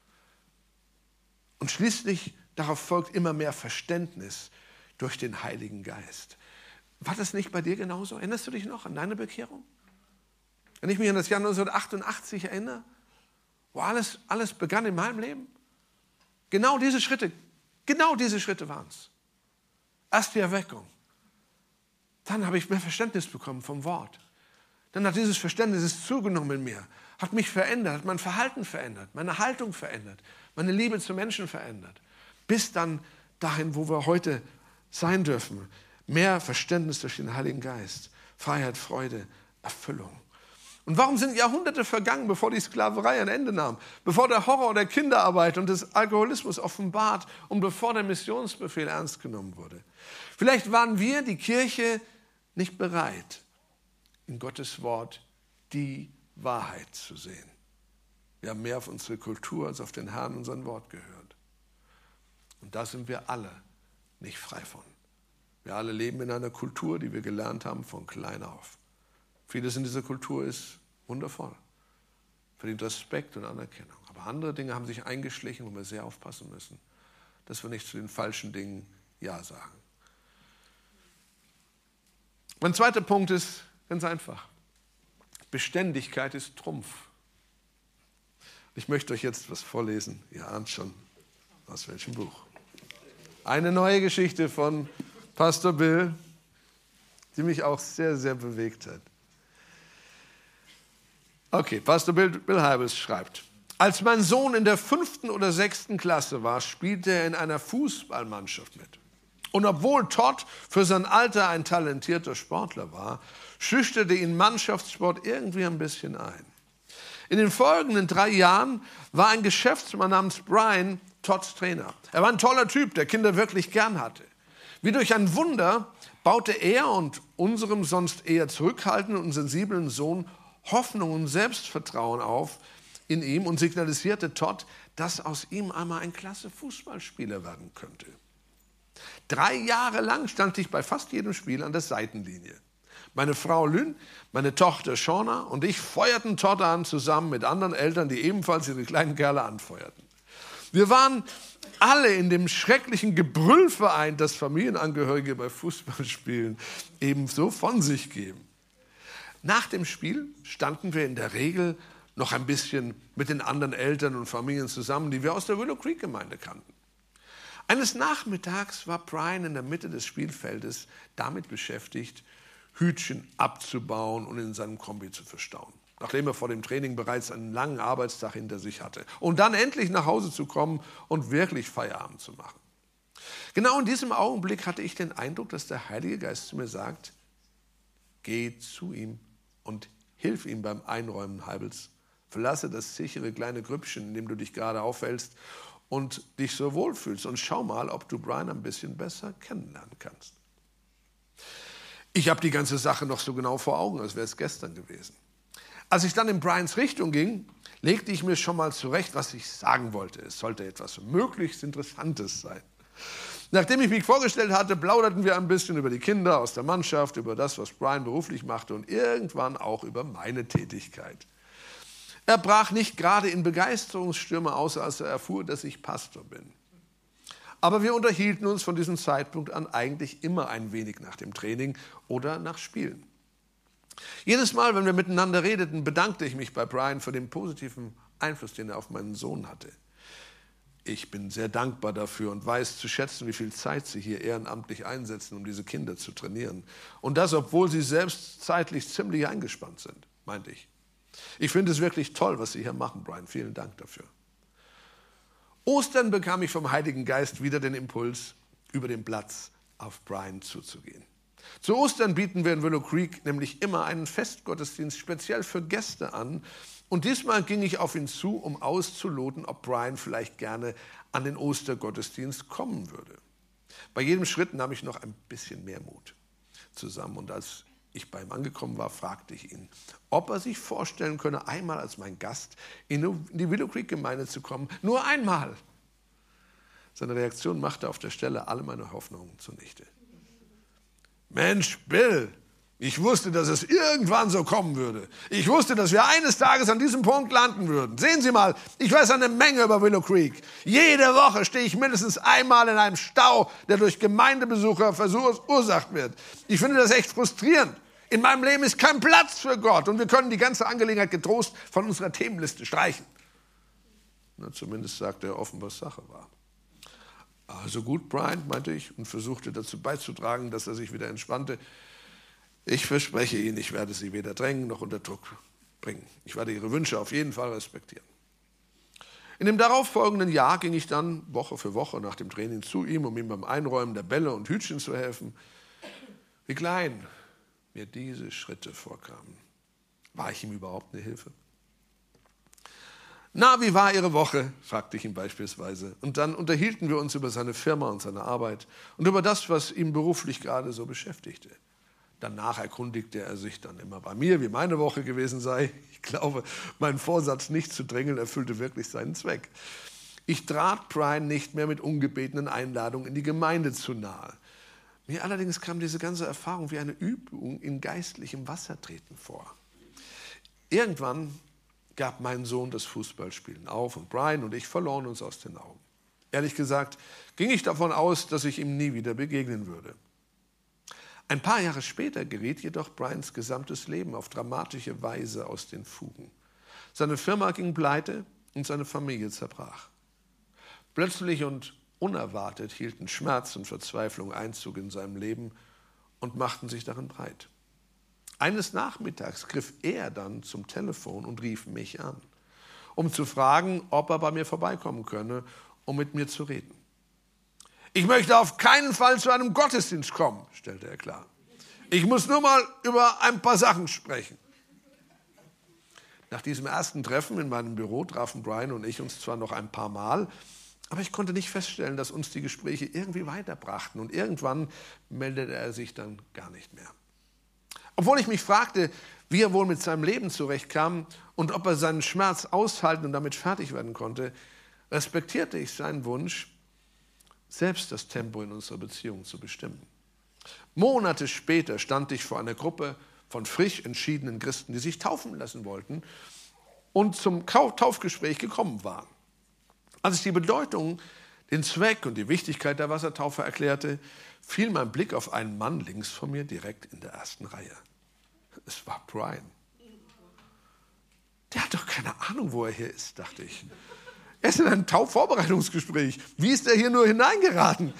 Und schließlich darauf folgt immer mehr Verständnis durch den Heiligen Geist. War das nicht bei dir genauso? Erinnerst du dich noch an deine Bekehrung? Wenn ich mich an das Jahr neunzehnhundertachtundachtzig erinnere, wo alles, alles begann in meinem Leben, genau diese Schritte, genau diese Schritte waren es. Erst die Erweckung. Dann habe ich mehr Verständnis bekommen vom Wort. Dann hat dieses Verständnis zugenommen in mir, hat mich verändert, hat mein Verhalten verändert, meine Haltung verändert, meine Liebe zu Menschen verändert. Bis dann dahin, wo wir heute sein dürfen. Mehr Verständnis durch den Heiligen Geist. Freiheit, Freude, Erfüllung. Und warum sind Jahrhunderte vergangen, bevor die Sklaverei ein Ende nahm? Bevor der Horror der Kinderarbeit und des Alkoholismus offenbart und bevor der Missionsbefehl ernst genommen wurde? Vielleicht waren wir, die Kirche, nicht bereit, in Gottes Wort die Wahrheit zu sehen. Wir haben mehr auf unsere Kultur als auf den Herrn und sein Wort gehört. Und da sind wir alle nicht frei von. Wir alle leben in einer Kultur, die wir gelernt haben von klein auf. Vieles in dieser Kultur ist wundervoll, verdient Respekt und Anerkennung. Aber andere Dinge haben sich eingeschlichen, wo wir sehr aufpassen müssen, dass wir nicht zu den falschen Dingen Ja sagen. Mein zweiter Punkt ist ganz einfach. Beständigkeit ist Trumpf. Ich möchte euch jetzt was vorlesen. Ihr ahnt schon, aus welchem Buch. Eine neue Geschichte von Pastor Bill, die mich auch sehr, sehr bewegt hat. Okay, Pastor Bill, Bill Hybels schreibt, als mein Sohn in der fünften oder sechsten Klasse war, spielte er in einer Fußballmannschaft mit. Und obwohl Todd für sein Alter ein talentierter Sportler war, schüchterte ihn Mannschaftssport irgendwie ein bisschen ein. In den folgenden drei Jahren war ein Geschäftsmann namens Brian Todds Trainer. Er war ein toller Typ, der Kinder wirklich gern hatte. Wie durch ein Wunder baute er und unserem sonst eher zurückhaltenden und sensiblen Sohn Hoffnung und Selbstvertrauen auf in ihm und signalisierte Todd, dass aus ihm einmal ein klasse Fußballspieler werden könnte. Drei Jahre lang stand ich bei fast jedem Spiel an der Seitenlinie. Meine Frau Lynn, meine Tochter Shauna und ich feuerten Todd an, zusammen mit anderen Eltern, die ebenfalls ihre kleinen Kerle anfeuerten. Wir waren alle in dem schrecklichen Gebrüll vereint, das Familienangehörige bei Fußballspielen ebenso von sich geben. Nach dem Spiel standen wir in der Regel noch ein bisschen mit den anderen Eltern und Familien zusammen, die wir aus der Willow Creek Gemeinde kannten. Eines Nachmittags war Brian in der Mitte des Spielfeldes damit beschäftigt, Hütchen abzubauen und in seinem Kombi zu verstauen, nachdem er vor dem Training bereits einen langen Arbeitstag hinter sich hatte. Und dann endlich nach Hause zu kommen und wirklich Feierabend zu machen. Genau in diesem Augenblick hatte ich den Eindruck, dass der Heilige Geist zu mir sagt, geh zu ihm und hilf ihm beim Einräumen Heibels. Verlasse das sichere kleine Grüppchen, in dem du dich gerade aufhältst und dich so wohlfühlst. Und schau mal, ob du Brian ein bisschen besser kennenlernen kannst. Ich habe die ganze Sache noch so genau vor Augen, als wäre es gestern gewesen. Als ich dann in Brians Richtung ging, legte ich mir schon mal zurecht, was ich sagen wollte. Es sollte etwas möglichst Interessantes sein. Nachdem ich mich vorgestellt hatte, plauderten wir ein bisschen über die Kinder aus der Mannschaft, über das, was Brian beruflich machte und irgendwann auch über meine Tätigkeit. Er brach nicht gerade in Begeisterungsstürme aus, als er erfuhr, dass ich Pastor bin. Aber wir unterhielten uns von diesem Zeitpunkt an eigentlich immer ein wenig nach dem Training oder nach Spielen. Jedes Mal, wenn wir miteinander redeten, bedankte ich mich bei Brian für den positiven Einfluss, den er auf meinen Sohn hatte. Ich bin sehr dankbar dafür und weiß zu schätzen, wie viel Zeit Sie hier ehrenamtlich einsetzen, um diese Kinder zu trainieren. Und das, obwohl Sie selbst zeitlich ziemlich eingespannt sind, meinte ich. Ich finde es wirklich toll, was Sie hier machen, Brian. Vielen Dank dafür. Ostern bekam ich vom Heiligen Geist wieder den Impuls, über den Platz auf Brian zuzugehen. Zu Ostern bieten wir in Willow Creek nämlich immer einen Festgottesdienst speziell für Gäste an. Und diesmal ging ich auf ihn zu, um auszuloten, ob Brian vielleicht gerne an den Ostergottesdienst kommen würde. Bei jedem Schritt nahm ich noch ein bisschen mehr Mut zusammen. Und als ich bei ihm angekommen war, fragte ich ihn, ob er sich vorstellen könne, einmal als mein Gast in die Willow Creek Gemeinde zu kommen. Nur einmal. Seine Reaktion machte auf der Stelle alle meine Hoffnungen zunichte. Mensch, Bill, ich wusste, dass es irgendwann so kommen würde. Ich wusste, dass wir eines Tages an diesem Punkt landen würden. Sehen Sie mal, ich weiß eine Menge über Willow Creek. Jede Woche stehe ich mindestens einmal in einem Stau, der durch Gemeindebesucher verursacht wird. Ich finde das echt frustrierend. In meinem Leben ist kein Platz für Gott und wir können die ganze Angelegenheit getrost von unserer Themenliste streichen. Na, zumindest sagte er offen, was Sache war. Also gut, Brian, meinte ich und versuchte dazu beizutragen, dass er sich wieder entspannte. Ich verspreche Ihnen, ich werde Sie weder drängen noch unter Druck bringen. Ich werde Ihre Wünsche auf jeden Fall respektieren. In dem darauffolgenden Jahr ging ich dann Woche für Woche nach dem Training zu ihm, um ihm beim Einräumen der Bälle und Hütchen zu helfen. Wie klein mir diese Schritte vorkamen. War ich ihm überhaupt eine Hilfe? Na, wie war Ihre Woche? Fragte ich ihn beispielsweise. Und dann unterhielten wir uns über seine Firma und seine Arbeit und über das, was ihn beruflich gerade so beschäftigte. Danach erkundigte er sich dann immer bei mir, wie meine Woche gewesen sei. Ich glaube, mein Vorsatz, nicht zu drängeln, erfüllte wirklich seinen Zweck. Ich trat Brian nicht mehr mit ungebetenen Einladungen in die Gemeinde zu nahe. Mir allerdings kam diese ganze Erfahrung wie eine Übung in geistlichem Wassertreten vor. Irgendwann gab mein Sohn das Fußballspielen auf und Brian und ich verloren uns aus den Augen. Ehrlich gesagt ging ich davon aus, dass ich ihm nie wieder begegnen würde. Ein paar Jahre später geriet jedoch Brians gesamtes Leben auf dramatische Weise aus den Fugen. Seine Firma ging pleite und seine Familie zerbrach. Plötzlich und unerwartet hielten Schmerz und Verzweiflung Einzug in seinem Leben und machten sich darin breit. Eines Nachmittags griff er dann zum Telefon und rief mich an, um zu fragen, ob er bei mir vorbeikommen könne, um mit mir zu reden. Ich möchte auf keinen Fall zu einem Gottesdienst kommen, stellte er klar. Ich muss nur mal über ein paar Sachen sprechen. Nach diesem ersten Treffen in meinem Büro trafen Brian und ich uns zwar noch ein paar Mal, aber ich konnte nicht feststellen, dass uns die Gespräche irgendwie weiterbrachten. Und irgendwann meldete er sich dann gar nicht mehr. Obwohl ich mich fragte, wie er wohl mit seinem Leben zurechtkam und ob er seinen Schmerz aushalten und damit fertig werden konnte, respektierte ich seinen Wunsch, selbst das Tempo in unserer Beziehung zu bestimmen. Monate später stand ich vor einer Gruppe von frisch entschiedenen Christen, die sich taufen lassen wollten und zum Taufgespräch gekommen waren. Als ich die Bedeutung, den Zweck und die Wichtigkeit der Wassertaufe erklärte, fiel mein Blick auf einen Mann links von mir direkt in der ersten Reihe. Es war Brian. Der hat doch keine Ahnung, wo er hier ist, dachte ich. Er ist in einem Taufvorbereitungsgespräch. Wie ist er hier nur hineingeraten?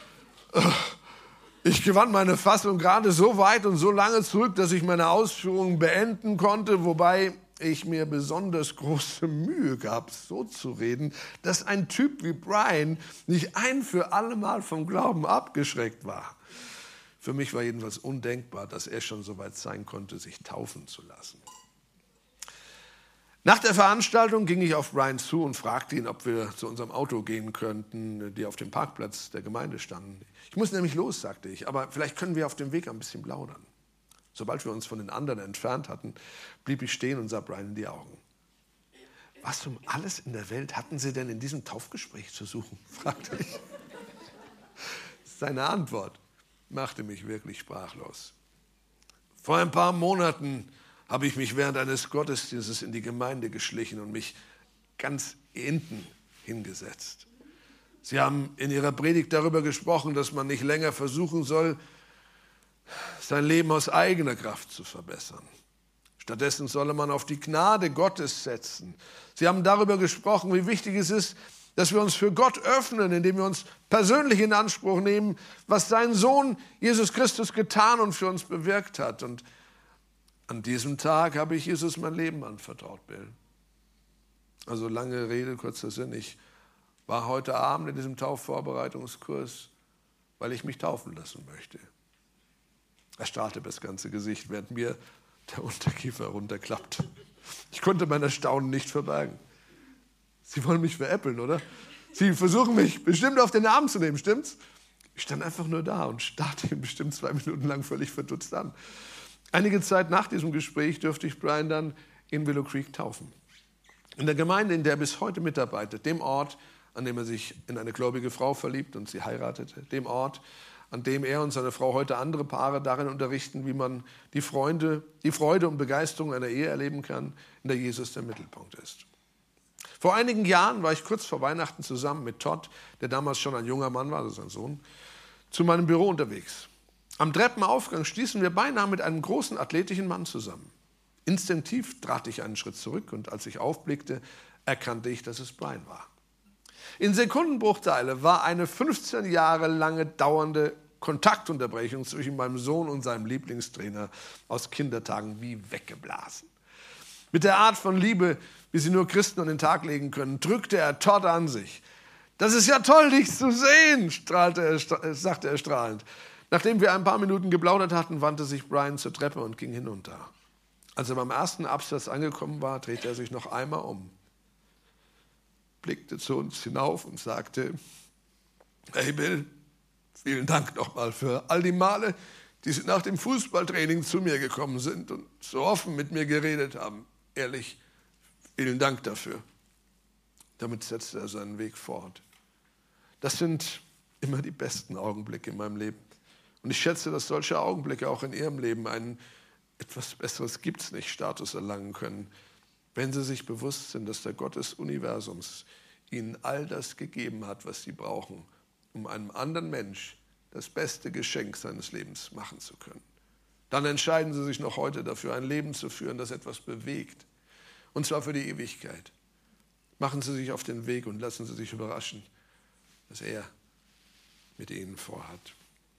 Ich gewann meine Fassung gerade so weit und so lange zurück, dass ich meine Ausführungen beenden konnte, wobei ich mir besonders große Mühe gab, so zu reden, dass ein Typ wie Brian nicht ein für alle Mal vom Glauben abgeschreckt war. Für mich war jedenfalls undenkbar, dass er schon so weit sein konnte, sich taufen zu lassen. Nach der Veranstaltung ging ich auf Brian zu und fragte ihn, ob wir zu unserem Auto gehen könnten, die auf dem Parkplatz der Gemeinde standen. Ich muss nämlich los, sagte ich, aber vielleicht können wir auf dem Weg ein bisschen plaudern. Sobald wir uns von den anderen entfernt hatten, blieb ich stehen und sah Brian in die Augen. Was um alles in der Welt hatten Sie denn in diesem Taufgespräch zu suchen? Fragte ich. Seine Antwort machte mich wirklich sprachlos. Vor ein paar Monaten habe ich mich während eines Gottesdienstes in die Gemeinde geschlichen und mich ganz hinten hingesetzt. Sie haben in Ihrer Predigt darüber gesprochen, dass man nicht länger versuchen soll, sein Leben aus eigener Kraft zu verbessern. Stattdessen solle man auf die Gnade Gottes setzen. Sie haben darüber gesprochen, wie wichtig es ist, dass wir uns für Gott öffnen, indem wir uns persönlich in Anspruch nehmen, was sein Sohn Jesus Christus getan und für uns bewirkt hat. Und an diesem Tag habe ich Jesus mein Leben anvertraut, Bill. Also lange Rede, kurzer Sinn. Ich war heute Abend in diesem Taufvorbereitungskurs, weil ich mich taufen lassen möchte. Er strahlte das ganze Gesicht, während mir der Unterkiefer runterklappt. Ich konnte mein Erstaunen nicht verbergen. Sie wollen mich veräppeln, oder? Sie versuchen mich bestimmt auf den Arm zu nehmen, stimmt's? Ich stand einfach nur da und starrte ihn bestimmt zwei Minuten lang völlig verdutzt an. Einige Zeit nach diesem Gespräch durfte ich Brian dann in Willow Creek taufen. In der Gemeinde, in der er bis heute mitarbeitet, dem Ort, an dem er sich in eine gläubige Frau verliebt und sie heiratete, dem Ort, an dem er und seine Frau heute andere Paare darin unterrichten, wie man die, Freunde, die Freude und Begeisterung einer Ehe erleben kann, in der Jesus der Mittelpunkt ist. Vor einigen Jahren war ich kurz vor Weihnachten zusammen mit Todd, der damals schon ein junger Mann war, also sein Sohn, zu meinem Büro unterwegs. Am Treppenaufgang stießen wir beinahe mit einem großen athletischen Mann zusammen. Instinktiv trat ich einen Schritt zurück und als ich aufblickte, erkannte ich, dass es Brian war. In Sekundenbruchteile war eine fünfzehn Jahre lange dauernde Kontaktunterbrechung zwischen meinem Sohn und seinem Lieblingstrainer aus Kindertagen wie weggeblasen. Mit der Art von Liebe, wie sie nur Christen an den Tag legen können, drückte er Todd an sich. »Das ist ja toll, dich zu sehen«, strahlte er, sagte er strahlend. Nachdem wir ein paar Minuten geplaudert hatten, wandte sich Brian zur Treppe und ging hinunter. Als er beim ersten Absatz angekommen war, drehte er sich noch einmal um, blickte zu uns hinauf und sagte, »Hey Bill, vielen Dank nochmal für all die Male, die Sie nach dem Fußballtraining zu mir gekommen sind und so offen mit mir geredet haben. Ehrlich, vielen Dank dafür.« Damit setzte er seinen Weg fort. Das sind immer die besten Augenblicke in meinem Leben. Und ich schätze, dass solche Augenblicke auch in Ihrem Leben einen etwas Besseres gibt's nicht Status erlangen können, wenn Sie sich bewusst sind, dass der Gott des Universums Ihnen all das gegeben hat, was Sie brauchen, um einem anderen Mensch das beste Geschenk seines Lebens machen zu können. Dann entscheiden Sie sich noch heute dafür, ein Leben zu führen, das etwas bewegt. Und zwar für die Ewigkeit. Machen Sie sich auf den Weg und lassen Sie sich überraschen, was er mit Ihnen vorhat.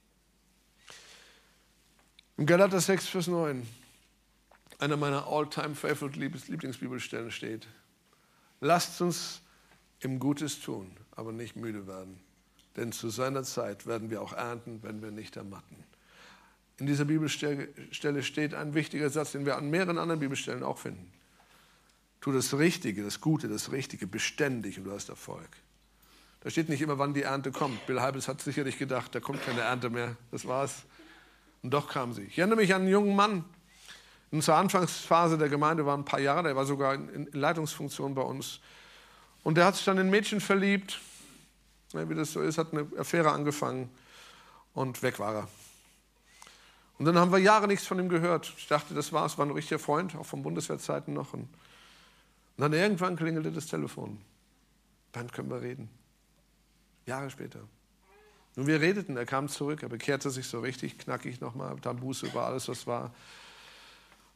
Im Galater sechs, Vers neun, einer meiner all-time-favorite Lieblingsbibelstellen steht, lasst uns im Gutes tun, aber nicht müde werden, denn zu seiner Zeit werden wir auch ernten, wenn wir nicht ermatten. In dieser Bibelstelle steht ein wichtiger Satz, den wir an mehreren anderen Bibelstellen auch finden. Tu das Richtige, das Gute, das Richtige beständig und du hast Erfolg. Da steht nicht immer, wann die Ernte kommt. Bill Hybels hat sicherlich gedacht, da kommt keine Ernte mehr, das war's. Und doch kam sie. Ich erinnere mich an einen jungen Mann. In unserer Anfangsphase der Gemeinde war ein paar Jahre, der war sogar in Leitungsfunktion bei uns. Und der hat sich dann in ein Mädchen verliebt. Ja, wie das so ist, hat eine Affäre angefangen und weg war er. Und dann haben wir Jahre nichts von ihm gehört. Ich dachte, das war's, war ein richtiger Freund, auch von Bundeswehrzeiten noch. Und dann irgendwann klingelte das Telefon. Dann können wir reden. Jahre später. Und wir redeten, er kam zurück, er bekehrte sich so richtig knackig nochmal, tat Buße über alles, was war.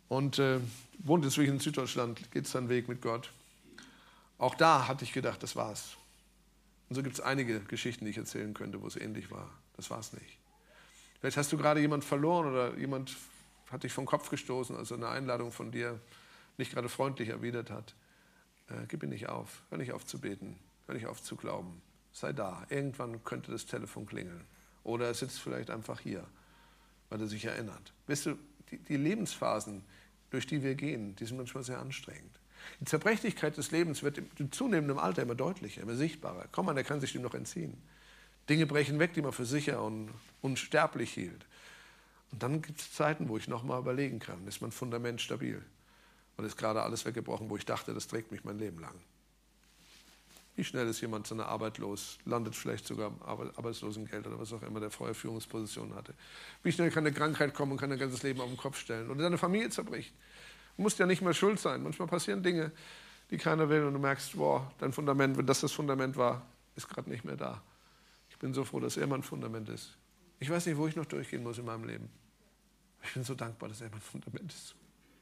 und äh, wohnt jetzt wirklich in Süddeutschland, geht seinen Weg mit Gott. Auch da hatte ich gedacht, das war's. Und so gibt es einige Geschichten, die ich erzählen könnte, wo es ähnlich war. Das war's nicht. Vielleicht hast du gerade jemanden verloren oder jemand hat dich vom Kopf gestoßen, also eine Einladung von dir nicht gerade freundlich erwidert hat. Äh, gib ihn nicht auf, hör nicht auf zu beten, hör nicht auf zu glauben. Sei da. Irgendwann könnte das Telefon klingeln. Oder er sitzt vielleicht einfach hier, weil er sich erinnert. Weißt du, die, die Lebensphasen, durch die wir gehen, die sind manchmal sehr anstrengend. Die Zerbrechlichkeit des Lebens wird im zunehmendem Alter immer deutlicher, immer sichtbarer. Kaum einer kann sich dem noch entziehen. Dinge brechen weg, die man für sicher und unsterblich hielt. Und dann gibt es Zeiten, wo ich nochmal überlegen kann, ist mein Fundament stabil? Oder ist gerade alles weggebrochen, wo ich dachte, das trägt mich mein Leben lang? Wie schnell ist jemand seine Arbeit los, landet vielleicht sogar am Arbeitslosengeld oder was auch immer der vorher Führungsposition hatte? Wie schnell kann eine Krankheit kommen und kann ein ganzes Leben auf den Kopf stellen? Oder deine Familie zerbricht? Du musst ja nicht mehr schuld sein. Manchmal passieren Dinge, die keiner will und du merkst, boah, dein Fundament, wenn das das Fundament war, ist gerade nicht mehr da. Ich bin so froh, dass er mein Fundament ist. Ich weiß nicht, wo ich noch durchgehen muss in meinem Leben. Ich bin so dankbar, dass er mein Fundament ist.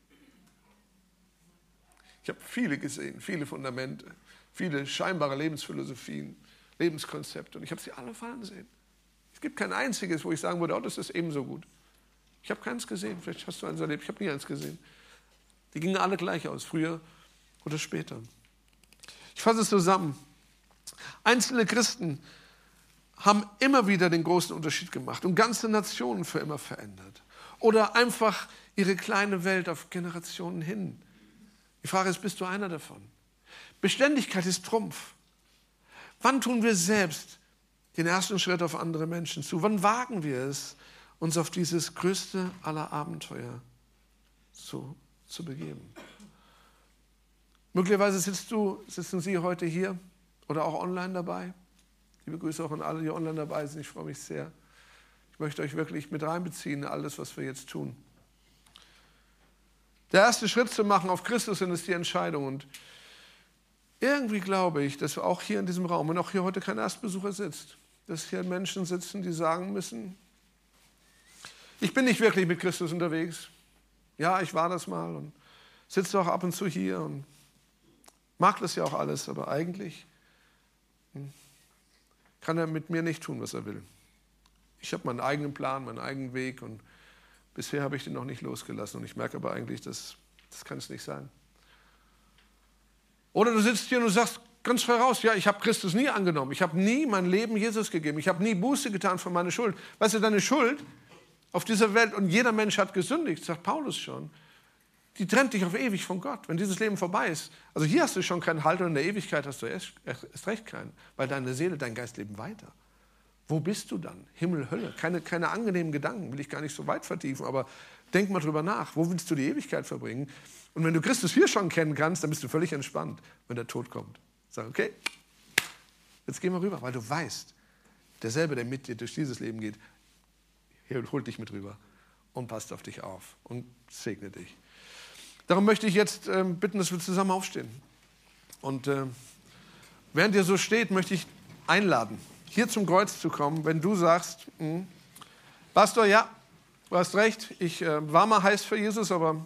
Ich habe viele gesehen, viele Fundamente, viele scheinbare Lebensphilosophien, Lebenskonzepte und ich habe sie alle fallen sehen. Es gibt kein einziges, wo ich sagen würde, oh, das ist ebenso gut. Ich habe keins gesehen, vielleicht hast du eins erlebt, ich habe nie eins gesehen. Die gingen alle gleich aus, früher oder später. Ich fasse es zusammen. Einzelne Christen haben immer wieder den großen Unterschied gemacht und ganze Nationen für immer verändert. Oder einfach ihre kleine Welt auf Generationen hin. Die Frage ist, bist du einer davon? Beständigkeit ist Trumpf. Wann tun wir selbst den ersten Schritt auf andere Menschen zu? Wann wagen wir es, uns auf dieses größte aller Abenteuer zu zu begeben. Möglicherweise sitzt du, sitzen Sie heute hier oder auch online dabei. Liebe Grüße auch an alle, die online dabei sind. Ich freue mich sehr. Ich möchte euch wirklich mit reinbeziehen in alles, was wir jetzt tun. Der erste Schritt zu machen auf Christus hin ist die Entscheidung. Und irgendwie glaube ich, dass auch hier in diesem Raum und auch hier heute kein Erstbesucher sitzt, dass hier Menschen sitzen, die sagen müssen, ich bin nicht wirklich mit Christus unterwegs. Ja, ich war das mal und sitze auch ab und zu hier und mag das ja auch alles, aber eigentlich kann er mit mir nicht tun, was er will. Ich habe meinen eigenen Plan, meinen eigenen Weg und bisher habe ich den noch nicht losgelassen und ich merke aber eigentlich, dass, das kann es nicht sein. Oder du sitzt hier und du sagst ganz frei raus, ja, ich habe Christus nie angenommen, ich habe nie mein Leben Jesus gegeben, ich habe nie Buße getan für meine Schuld. Weißt du, deine Schuld auf dieser Welt, und jeder Mensch hat gesündigt, sagt Paulus schon, die trennt dich auf ewig von Gott, wenn dieses Leben vorbei ist. Also hier hast du schon keinen Halt und in der Ewigkeit hast du erst, erst recht keinen, weil deine Seele, dein Geist leben weiter. Wo bist du dann? Himmel, Hölle, keine, keine angenehmen Gedanken, will ich gar nicht so weit vertiefen, aber denk mal drüber nach, wo willst du die Ewigkeit verbringen? Und wenn du Christus hier schon kennen kannst, dann bist du völlig entspannt, wenn der Tod kommt. Sag, okay, jetzt gehen wir rüber, weil du weißt, derselbe, der mit dir durch dieses Leben geht, holt dich mit rüber und passt auf dich auf und segne dich. Darum möchte ich jetzt äh, bitten, dass wir zusammen aufstehen. Und äh, während ihr so steht, möchte ich einladen, hier zum Kreuz zu kommen, wenn du sagst, mh, Pastor, ja, du hast recht, ich äh, war mal heiß für Jesus, aber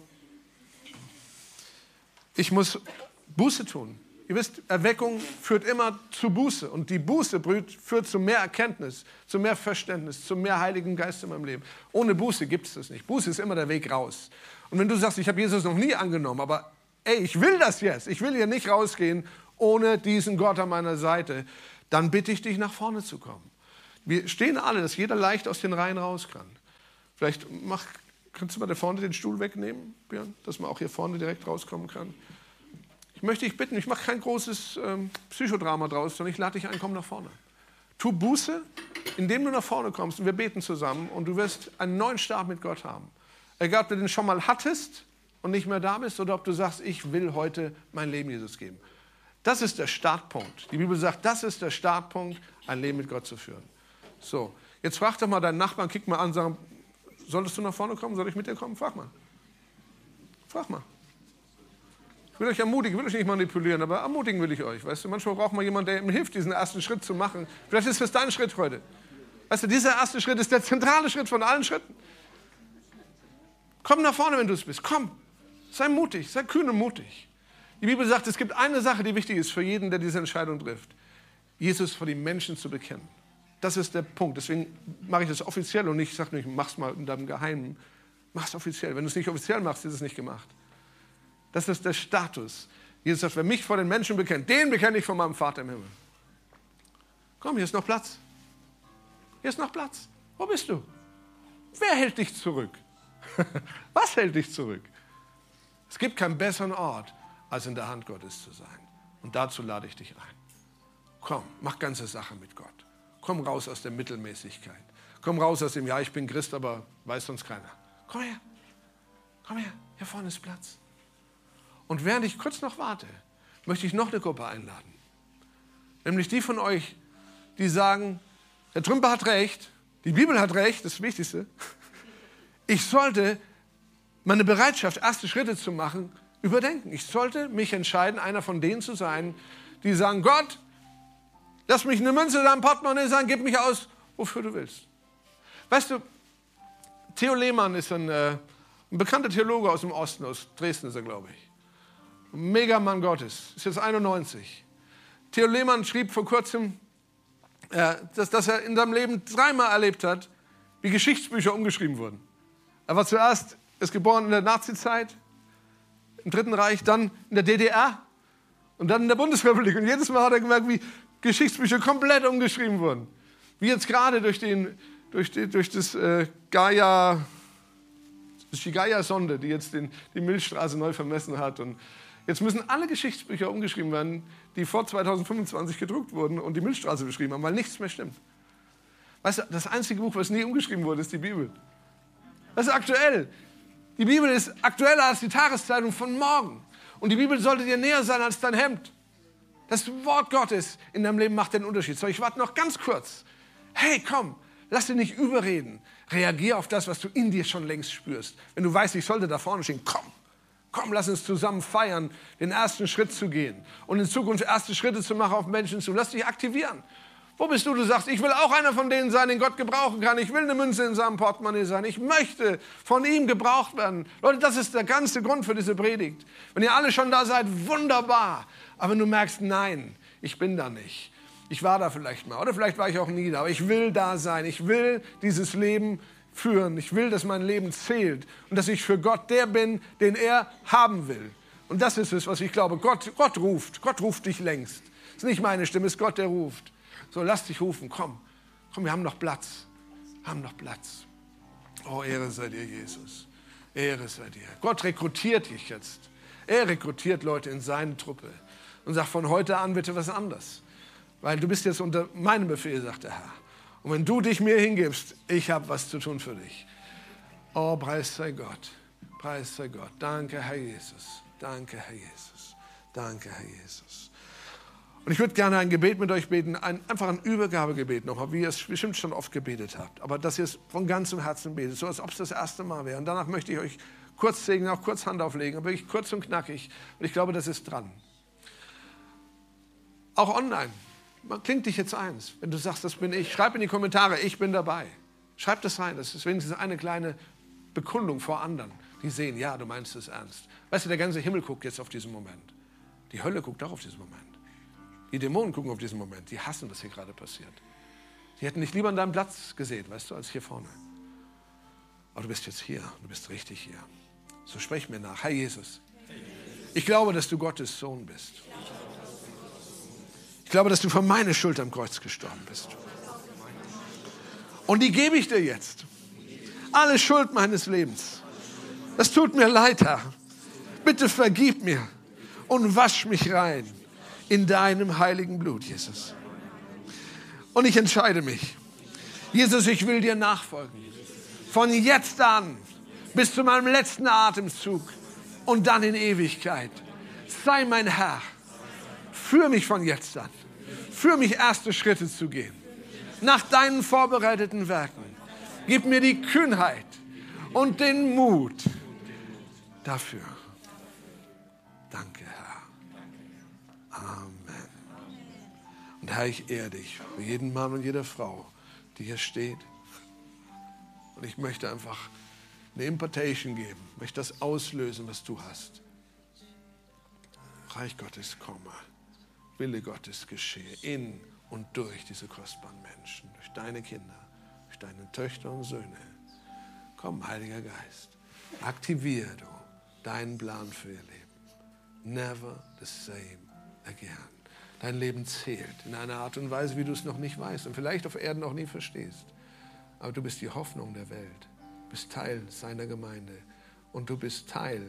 ich muss Buße tun. Ihr wisst, Erweckung führt immer zu Buße. Und die Buße führt zu mehr Erkenntnis, zu mehr Verständnis, zu mehr Heiligen Geist in meinem Leben. Ohne Buße gibt es das nicht. Buße ist immer der Weg raus. Und wenn du sagst, ich habe Jesus noch nie angenommen, aber ey, ich will das jetzt. Ich will hier nicht rausgehen ohne diesen Gott an meiner Seite. Dann bitte ich dich, nach vorne zu kommen. Wir stehen alle, dass jeder leicht aus den Reihen raus kann. Vielleicht mach, kannst du mal da vorne den Stuhl wegnehmen, Björn, dass man auch hier vorne direkt rauskommen kann. Ich möchte dich bitten, ich mache kein großes ähm, Psychodrama draus, sondern ich lade dich ein, komm nach vorne. Tu Buße, indem du nach vorne kommst und wir beten zusammen und du wirst einen neuen Start mit Gott haben. Egal, ob du den schon mal hattest und nicht mehr da bist oder ob du sagst, ich will heute mein Leben Jesus geben. Das ist der Startpunkt. Die Bibel sagt, das ist der Startpunkt, ein Leben mit Gott zu führen. So, jetzt frag doch mal deinen Nachbarn, kick mal an, sag, solltest du nach vorne kommen, soll ich mit dir kommen? Frag mal. Frag mal. Ich will euch ermutigen, ich will euch nicht manipulieren, aber ermutigen will ich euch. Weißt du, manchmal braucht man jemanden, der ihm hilft, diesen ersten Schritt zu machen. Vielleicht ist es dein Schritt heute. Weißt du, dieser erste Schritt ist der zentrale Schritt von allen Schritten. Komm nach vorne, wenn du es bist. Komm, Sei mutig, sei kühn und mutig. Die Bibel sagt, es gibt eine Sache, die wichtig ist für jeden, der diese Entscheidung trifft. Jesus vor den Menschen zu bekennen. Das ist der Punkt. Deswegen mache ich das offiziell und nicht, ich sage nicht, mach's mal in deinem Geheimen. Mach's offiziell. Wenn du es nicht offiziell machst, ist es nicht gemacht. Das ist der Status. Jesus sagt, wer mich vor den Menschen bekennt, den bekenne ich von meinem Vater im Himmel. Komm, hier ist noch Platz. Hier ist noch Platz. Wo bist du? Wer hält dich zurück? Was hält dich zurück? Es gibt keinen besseren Ort, als in der Hand Gottes zu sein. Und dazu lade ich dich ein. Komm, mach ganze Sache mit Gott. Komm raus aus der Mittelmäßigkeit. Komm raus aus dem, ja, ich bin Christ, aber weiß sonst keiner. Komm her. Komm her. Hier vorne ist Platz. Und während ich kurz noch warte, möchte ich noch eine Gruppe einladen. Nämlich die von euch, die sagen, der Trümper hat recht, die Bibel hat recht, das ist das Wichtigste. Ich sollte meine Bereitschaft, erste Schritte zu machen, überdenken. Ich sollte mich entscheiden, einer von denen zu sein, die sagen, Gott, lass mich eine Münze in deinem Portemonnaie sein, gib mich aus, wofür du willst. Weißt du, Theo Lehmann ist ein, äh, ein bekannter Theologe aus dem Osten, aus Dresden ist er, glaube ich. Ein Megamann Gottes, ist jetzt einundneunzig. Theo Lehmann schrieb vor kurzem, äh, dass, dass er in seinem Leben dreimal erlebt hat, wie Geschichtsbücher umgeschrieben wurden. Er war zuerst ist geboren in der Nazizeit, im Dritten Reich, dann in der D D R und dann in der Bundesrepublik. Und jedes Mal hat er gemerkt, wie Geschichtsbücher komplett umgeschrieben wurden. Wie jetzt gerade durch, den, durch, die, durch das äh, Gaia, das ist die Gaia-Sonde, die jetzt den, die Milchstraße neu vermessen hat. Und jetzt müssen alle Geschichtsbücher umgeschrieben werden, die vor zweitausendfünfundzwanzig gedruckt wurden und die Milchstraße beschrieben haben, weil nichts mehr stimmt. Weißt du, das einzige Buch, was nie umgeschrieben wurde, ist die Bibel. Das ist aktuell. Die Bibel ist aktueller als die Tageszeitung von morgen. Und die Bibel sollte dir näher sein als dein Hemd. Das Wort Gottes in deinem Leben macht den Unterschied. So, ich warte noch ganz kurz. Hey, komm, lass dich nicht überreden. Reagier auf das, was du in dir schon längst spürst. Wenn du weißt, ich sollte da vorne stehen, komm. Komm, lass uns zusammen feiern, den ersten Schritt zu gehen. Und in Zukunft erste Schritte zu machen auf Menschen zu. Lass dich aktivieren. Wo bist du? Du sagst, ich will auch einer von denen sein, den Gott gebrauchen kann. Ich will eine Münze in seinem Portemonnaie sein. Ich möchte von ihm gebraucht werden. Leute, das ist der ganze Grund für diese Predigt. Wenn ihr alle schon da seid, wunderbar. Aber wenn du merkst, nein, ich bin da nicht. Ich war da vielleicht mal oder vielleicht war ich auch nie da. Aber ich will da sein. Ich will dieses Leben führen. Ich will, dass mein Leben zählt. Und dass ich für Gott der bin, den er haben will. Und das ist es, was ich glaube. Gott, Gott ruft. Gott ruft dich längst. Es ist nicht meine Stimme, es ist Gott, der ruft. So, lass dich rufen, komm. Komm, wir haben noch Platz. Wir haben noch Platz. Oh, Ehre sei dir, Jesus. Ehre sei dir. Gott rekrutiert dich jetzt. Er rekrutiert Leute in seine Truppe. Und sagt, von heute an bitte was anderes. Weil du bist jetzt unter meinem Befehl, sagt der Herr. Und wenn du dich mir hingibst, ich habe was zu tun für dich. Oh, preis sei Gott. Preis sei Gott. Danke, Herr Jesus. Danke, Herr Jesus. Danke, Herr Jesus. Und ich würde gerne ein Gebet mit euch beten, ein, einfach ein Übergabegebet nochmal, wie ihr es bestimmt schon oft gebetet habt. Aber dass ihr es von ganzem Herzen betet, so als ob es das erste Mal wäre. Und danach möchte ich euch kurz segnen, auch kurz Hand auflegen, aber wirklich kurz und knackig. Und ich glaube, das ist dran. Auch online. Klingt dich jetzt eins. Wenn du sagst, das bin ich, schreib in die Kommentare, ich bin dabei. Schreib das rein. Das ist wenigstens eine kleine Bekundung vor anderen, die sehen, ja, du meinst es ernst. Weißt du, der ganze Himmel guckt jetzt auf diesen Moment. Die Hölle guckt auch auf diesen Moment. Die Dämonen gucken auf diesen Moment. Die hassen, was hier gerade passiert. Die hätten dich lieber an deinem Platz gesehen, weißt du, als hier vorne. Aber du bist jetzt hier. Du bist richtig hier. So sprech mir nach. Herr Jesus, ich glaube, dass du Gottes Sohn bist. Ich glaube, dass du für meine Schuld am Kreuz gestorben bist. Und die gebe ich dir jetzt. Alle Schuld meines Lebens. Das tut mir leid, Herr. Bitte vergib mir und wasch mich rein in deinem heiligen Blut, Jesus. Und ich entscheide mich. Jesus, ich will dir nachfolgen. Von jetzt an bis zu meinem letzten Atemzug und dann in Ewigkeit. Sei mein Herr. Führ mich von jetzt an. Führ mich erste Schritte zu gehen. Nach deinen vorbereiteten Werken. Gib mir die Kühnheit und den Mut dafür. Danke, Herr. Amen. Und Herr, ich ehre dich für jeden Mann und jede Frau, die hier steht. Und ich möchte einfach eine Impartation geben, möchte das auslösen, was du hast. Reich Gottes komme, Wille Gottes geschehe in und durch diese kostbaren Menschen, durch deine Kinder, durch deine Töchter und Söhne. Komm, Heiliger Geist, aktiviere du deinen Plan für ihr Leben. Never the same again. Dein Leben zählt in einer Art und Weise, wie du es noch nicht weißt und vielleicht auf Erden auch nie verstehst. Aber du bist die Hoffnung der Welt, du bist Teil seiner Gemeinde und du bist Teil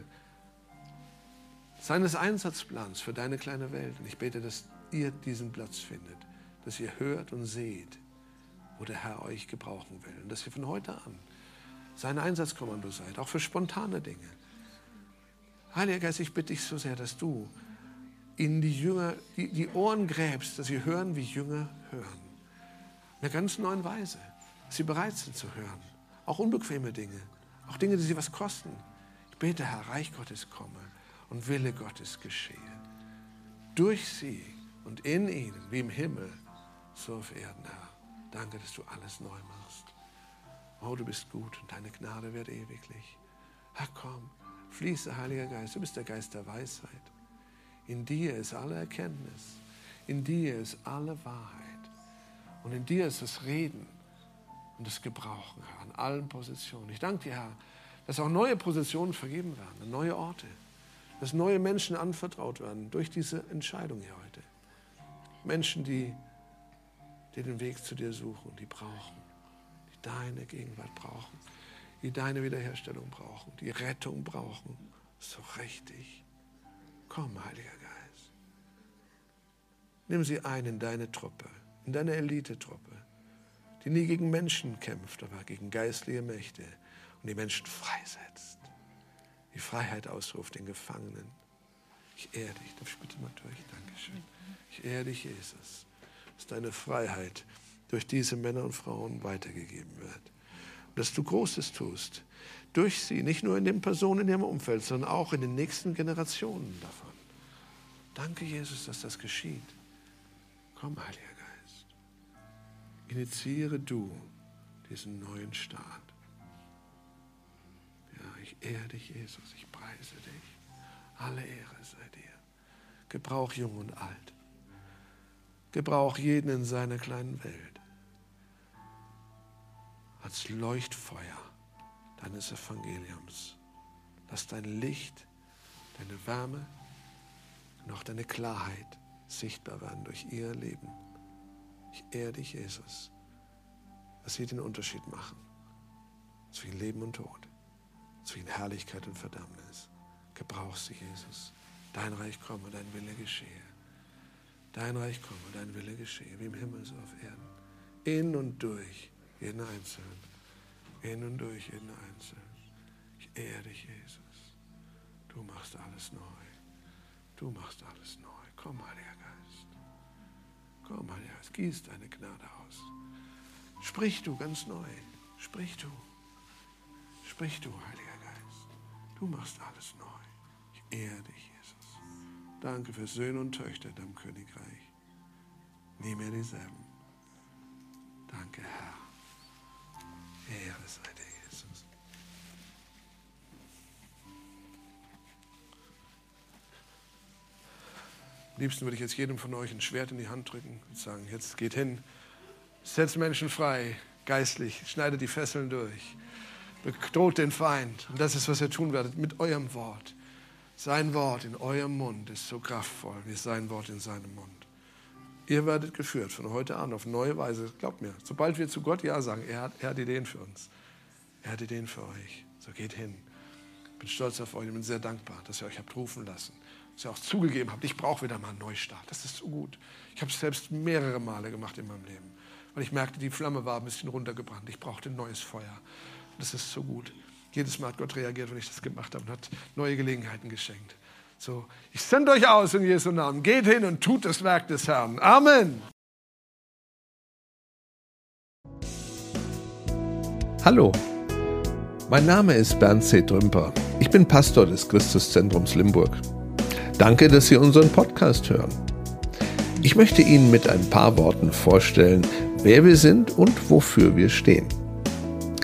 seines Einsatzplans für deine kleine Welt. Und ich bete, dass ihr diesen Platz findet, dass ihr hört und seht, wo der Herr euch gebrauchen will. Und dass ihr von heute an sein Einsatzkommando seid, auch für spontane Dinge. Heiliger Geist, ich bitte dich so sehr, dass du in die Jünger, die, die Ohren gräbst, dass sie hören, wie Jünger hören. In einer ganz neuen Weise, dass sie bereit sind zu hören. Auch unbequeme Dinge, auch Dinge, die sie was kosten. Ich bete, Herr, Reich Gottes komme und Wille Gottes geschehe. Durch sie und in ihnen, wie im Himmel, so auf Erden, Herr. Danke, dass du alles neu machst. Oh, du bist gut und deine Gnade wird ewiglich. Herr, komm, fließe, Heiliger Geist, du bist der Geist der Weisheit. In dir ist alle Erkenntnis, in dir ist alle Wahrheit und in dir ist das Reden und das Gebrauchen, Herr, an allen Positionen. Ich danke dir, Herr, dass auch neue Positionen vergeben werden, neue Orte, dass neue Menschen anvertraut werden durch diese Entscheidung hier heute. Menschen, die, die den Weg zu dir suchen, die brauchen, die deine Gegenwart brauchen, die deine Wiederherstellung brauchen, die Rettung brauchen. So richtig. Komm, Heiliger Geist. Nimm sie ein in deine Truppe, in deine Elitetruppe, die nie gegen Menschen kämpft, aber gegen geistliche Mächte und die Menschen freisetzt. Die Freiheit ausruft den Gefangenen. Ich ehre dich. Darf ich bitte mal durch? Dankeschön. Ich ehre dich, Jesus, dass deine Freiheit durch diese Männer und Frauen weitergegeben wird. Und dass du Großes tust. Durch sie, nicht nur in den Personen in ihrem Umfeld, sondern auch in den nächsten Generationen davon. Danke, Jesus, dass das geschieht. Komm, Heiliger Geist. Initiiere du diesen neuen Start. Ja, ich ehre dich, Jesus. Ich preise dich. Alle Ehre sei dir. Gebrauch jung und alt. Gebrauch jeden in seiner kleinen Welt. Als Leuchtfeuer deines Evangeliums. Lass dein Licht, deine Wärme und auch deine Klarheit sichtbar werden durch ihr Leben. Ich ehre dich, Jesus, dass sie den Unterschied machen zwischen Leben und Tod, zwischen Herrlichkeit und Verdammnis. Gebrauch sie, Jesus. Dein Reich komme, dein Wille geschehe. Dein Reich komme, dein Wille geschehe, wie im Himmel so auf Erden. In und durch jeden Einzelnen. In und durch jeden Einzelnen. Ich ehre dich, Jesus. Du machst alles neu. Du machst alles neu. Komm, Heiliger Geist. Komm, Heiliger Geist. Gieß deine Gnade aus. Sprich du ganz neu. Sprich du. Sprich du, Heiliger Geist. Du machst alles neu. Ich ehre dich, Jesus. Danke für Söhne und Töchter in deinem Königreich. Nie mehr dieselben. Danke, Herr. Ehre sei dir, Jesus. Am liebsten würde ich jetzt jedem von euch ein Schwert in die Hand drücken und sagen, jetzt geht hin, setzt Menschen frei, geistlich, schneidet die Fesseln durch, bedroht den Feind. Und das ist, was ihr tun werdet mit eurem Wort. Sein Wort in eurem Mund ist so kraftvoll wie sein Wort in seinem Mund. Ihr werdet geführt von heute an auf neue Weise. Glaubt mir, sobald wir zu Gott Ja sagen, er hat, er hat Ideen für uns. Er hat Ideen für euch. So geht hin. Ich bin stolz auf euch und bin sehr dankbar, dass ihr euch habt rufen lassen. Dass ihr auch zugegeben habt, ich brauche wieder mal einen Neustart. Das ist so gut. Ich habe es selbst mehrere Male gemacht in meinem Leben. Weil ich merkte, die Flamme war ein bisschen runtergebrannt. Ich brauchte ein neues Feuer. Und das ist so gut. Jedes Mal hat Gott reagiert, wenn ich das gemacht habe und hat neue Gelegenheiten geschenkt. So, ich sende euch aus in Jesu Namen. Geht hin und tut das Werk des Herrn. Amen. Hallo, mein Name ist Bernd C. Drümper. Ich bin Pastor des Christuszentrums Limburg. Danke, dass Sie unseren Podcast hören. Ich möchte Ihnen mit ein paar Worten vorstellen, wer wir sind und wofür wir stehen.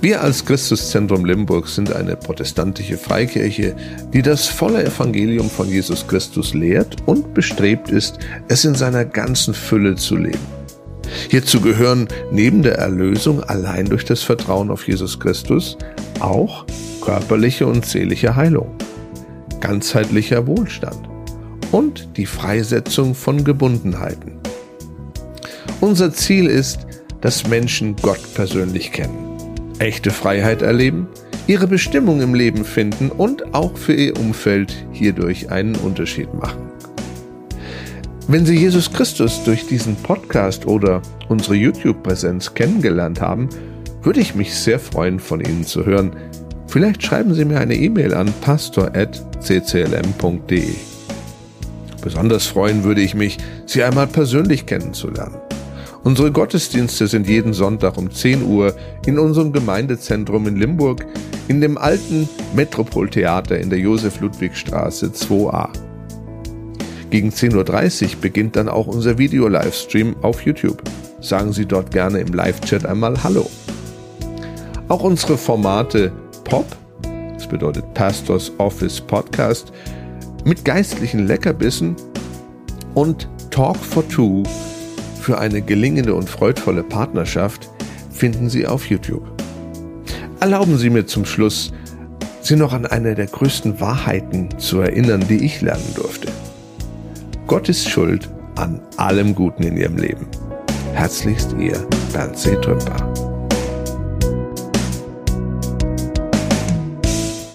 Wir als Christuszentrum Limburg sind eine protestantische Freikirche, die das volle Evangelium von Jesus Christus lehrt und bestrebt ist, es in seiner ganzen Fülle zu leben. Hierzu gehören neben der Erlösung allein durch das Vertrauen auf Jesus Christus auch körperliche und seelische Heilung, ganzheitlicher Wohlstand und die Freisetzung von Gebundenheiten. Unser Ziel ist, dass Menschen Gott persönlich kennen, echte Freiheit erleben, ihre Bestimmung im Leben finden und auch für ihr Umfeld hierdurch einen Unterschied machen. Wenn Sie Jesus Christus durch diesen Podcast oder unsere YouTube-Präsenz kennengelernt haben, würde ich mich sehr freuen, von Ihnen zu hören. Vielleicht schreiben Sie mir eine E-Mail an pastor at c c l m punkt d e. Besonders freuen würde ich mich, Sie einmal persönlich kennenzulernen. Unsere Gottesdienste sind jeden Sonntag um zehn Uhr in unserem Gemeindezentrum in Limburg in dem alten Metropoltheater in der Josef-Ludwig-Straße zwei a. Gegen zehn Uhr dreißig beginnt dann auch unser Video-Livestream auf YouTube. Sagen Sie dort gerne im Live-Chat einmal Hallo. Auch unsere Formate Pop, das bedeutet Pastors Office Podcast, mit geistlichen Leckerbissen und Talk for Two für eine gelingende und freudvolle Partnerschaft finden Sie auf YouTube. Erlauben Sie mir zum Schluss, Sie noch an eine der größten Wahrheiten zu erinnern, die ich lernen durfte. Gott ist schuld an allem Guten in Ihrem Leben. Herzlichst Ihr Bernd C. Trümper.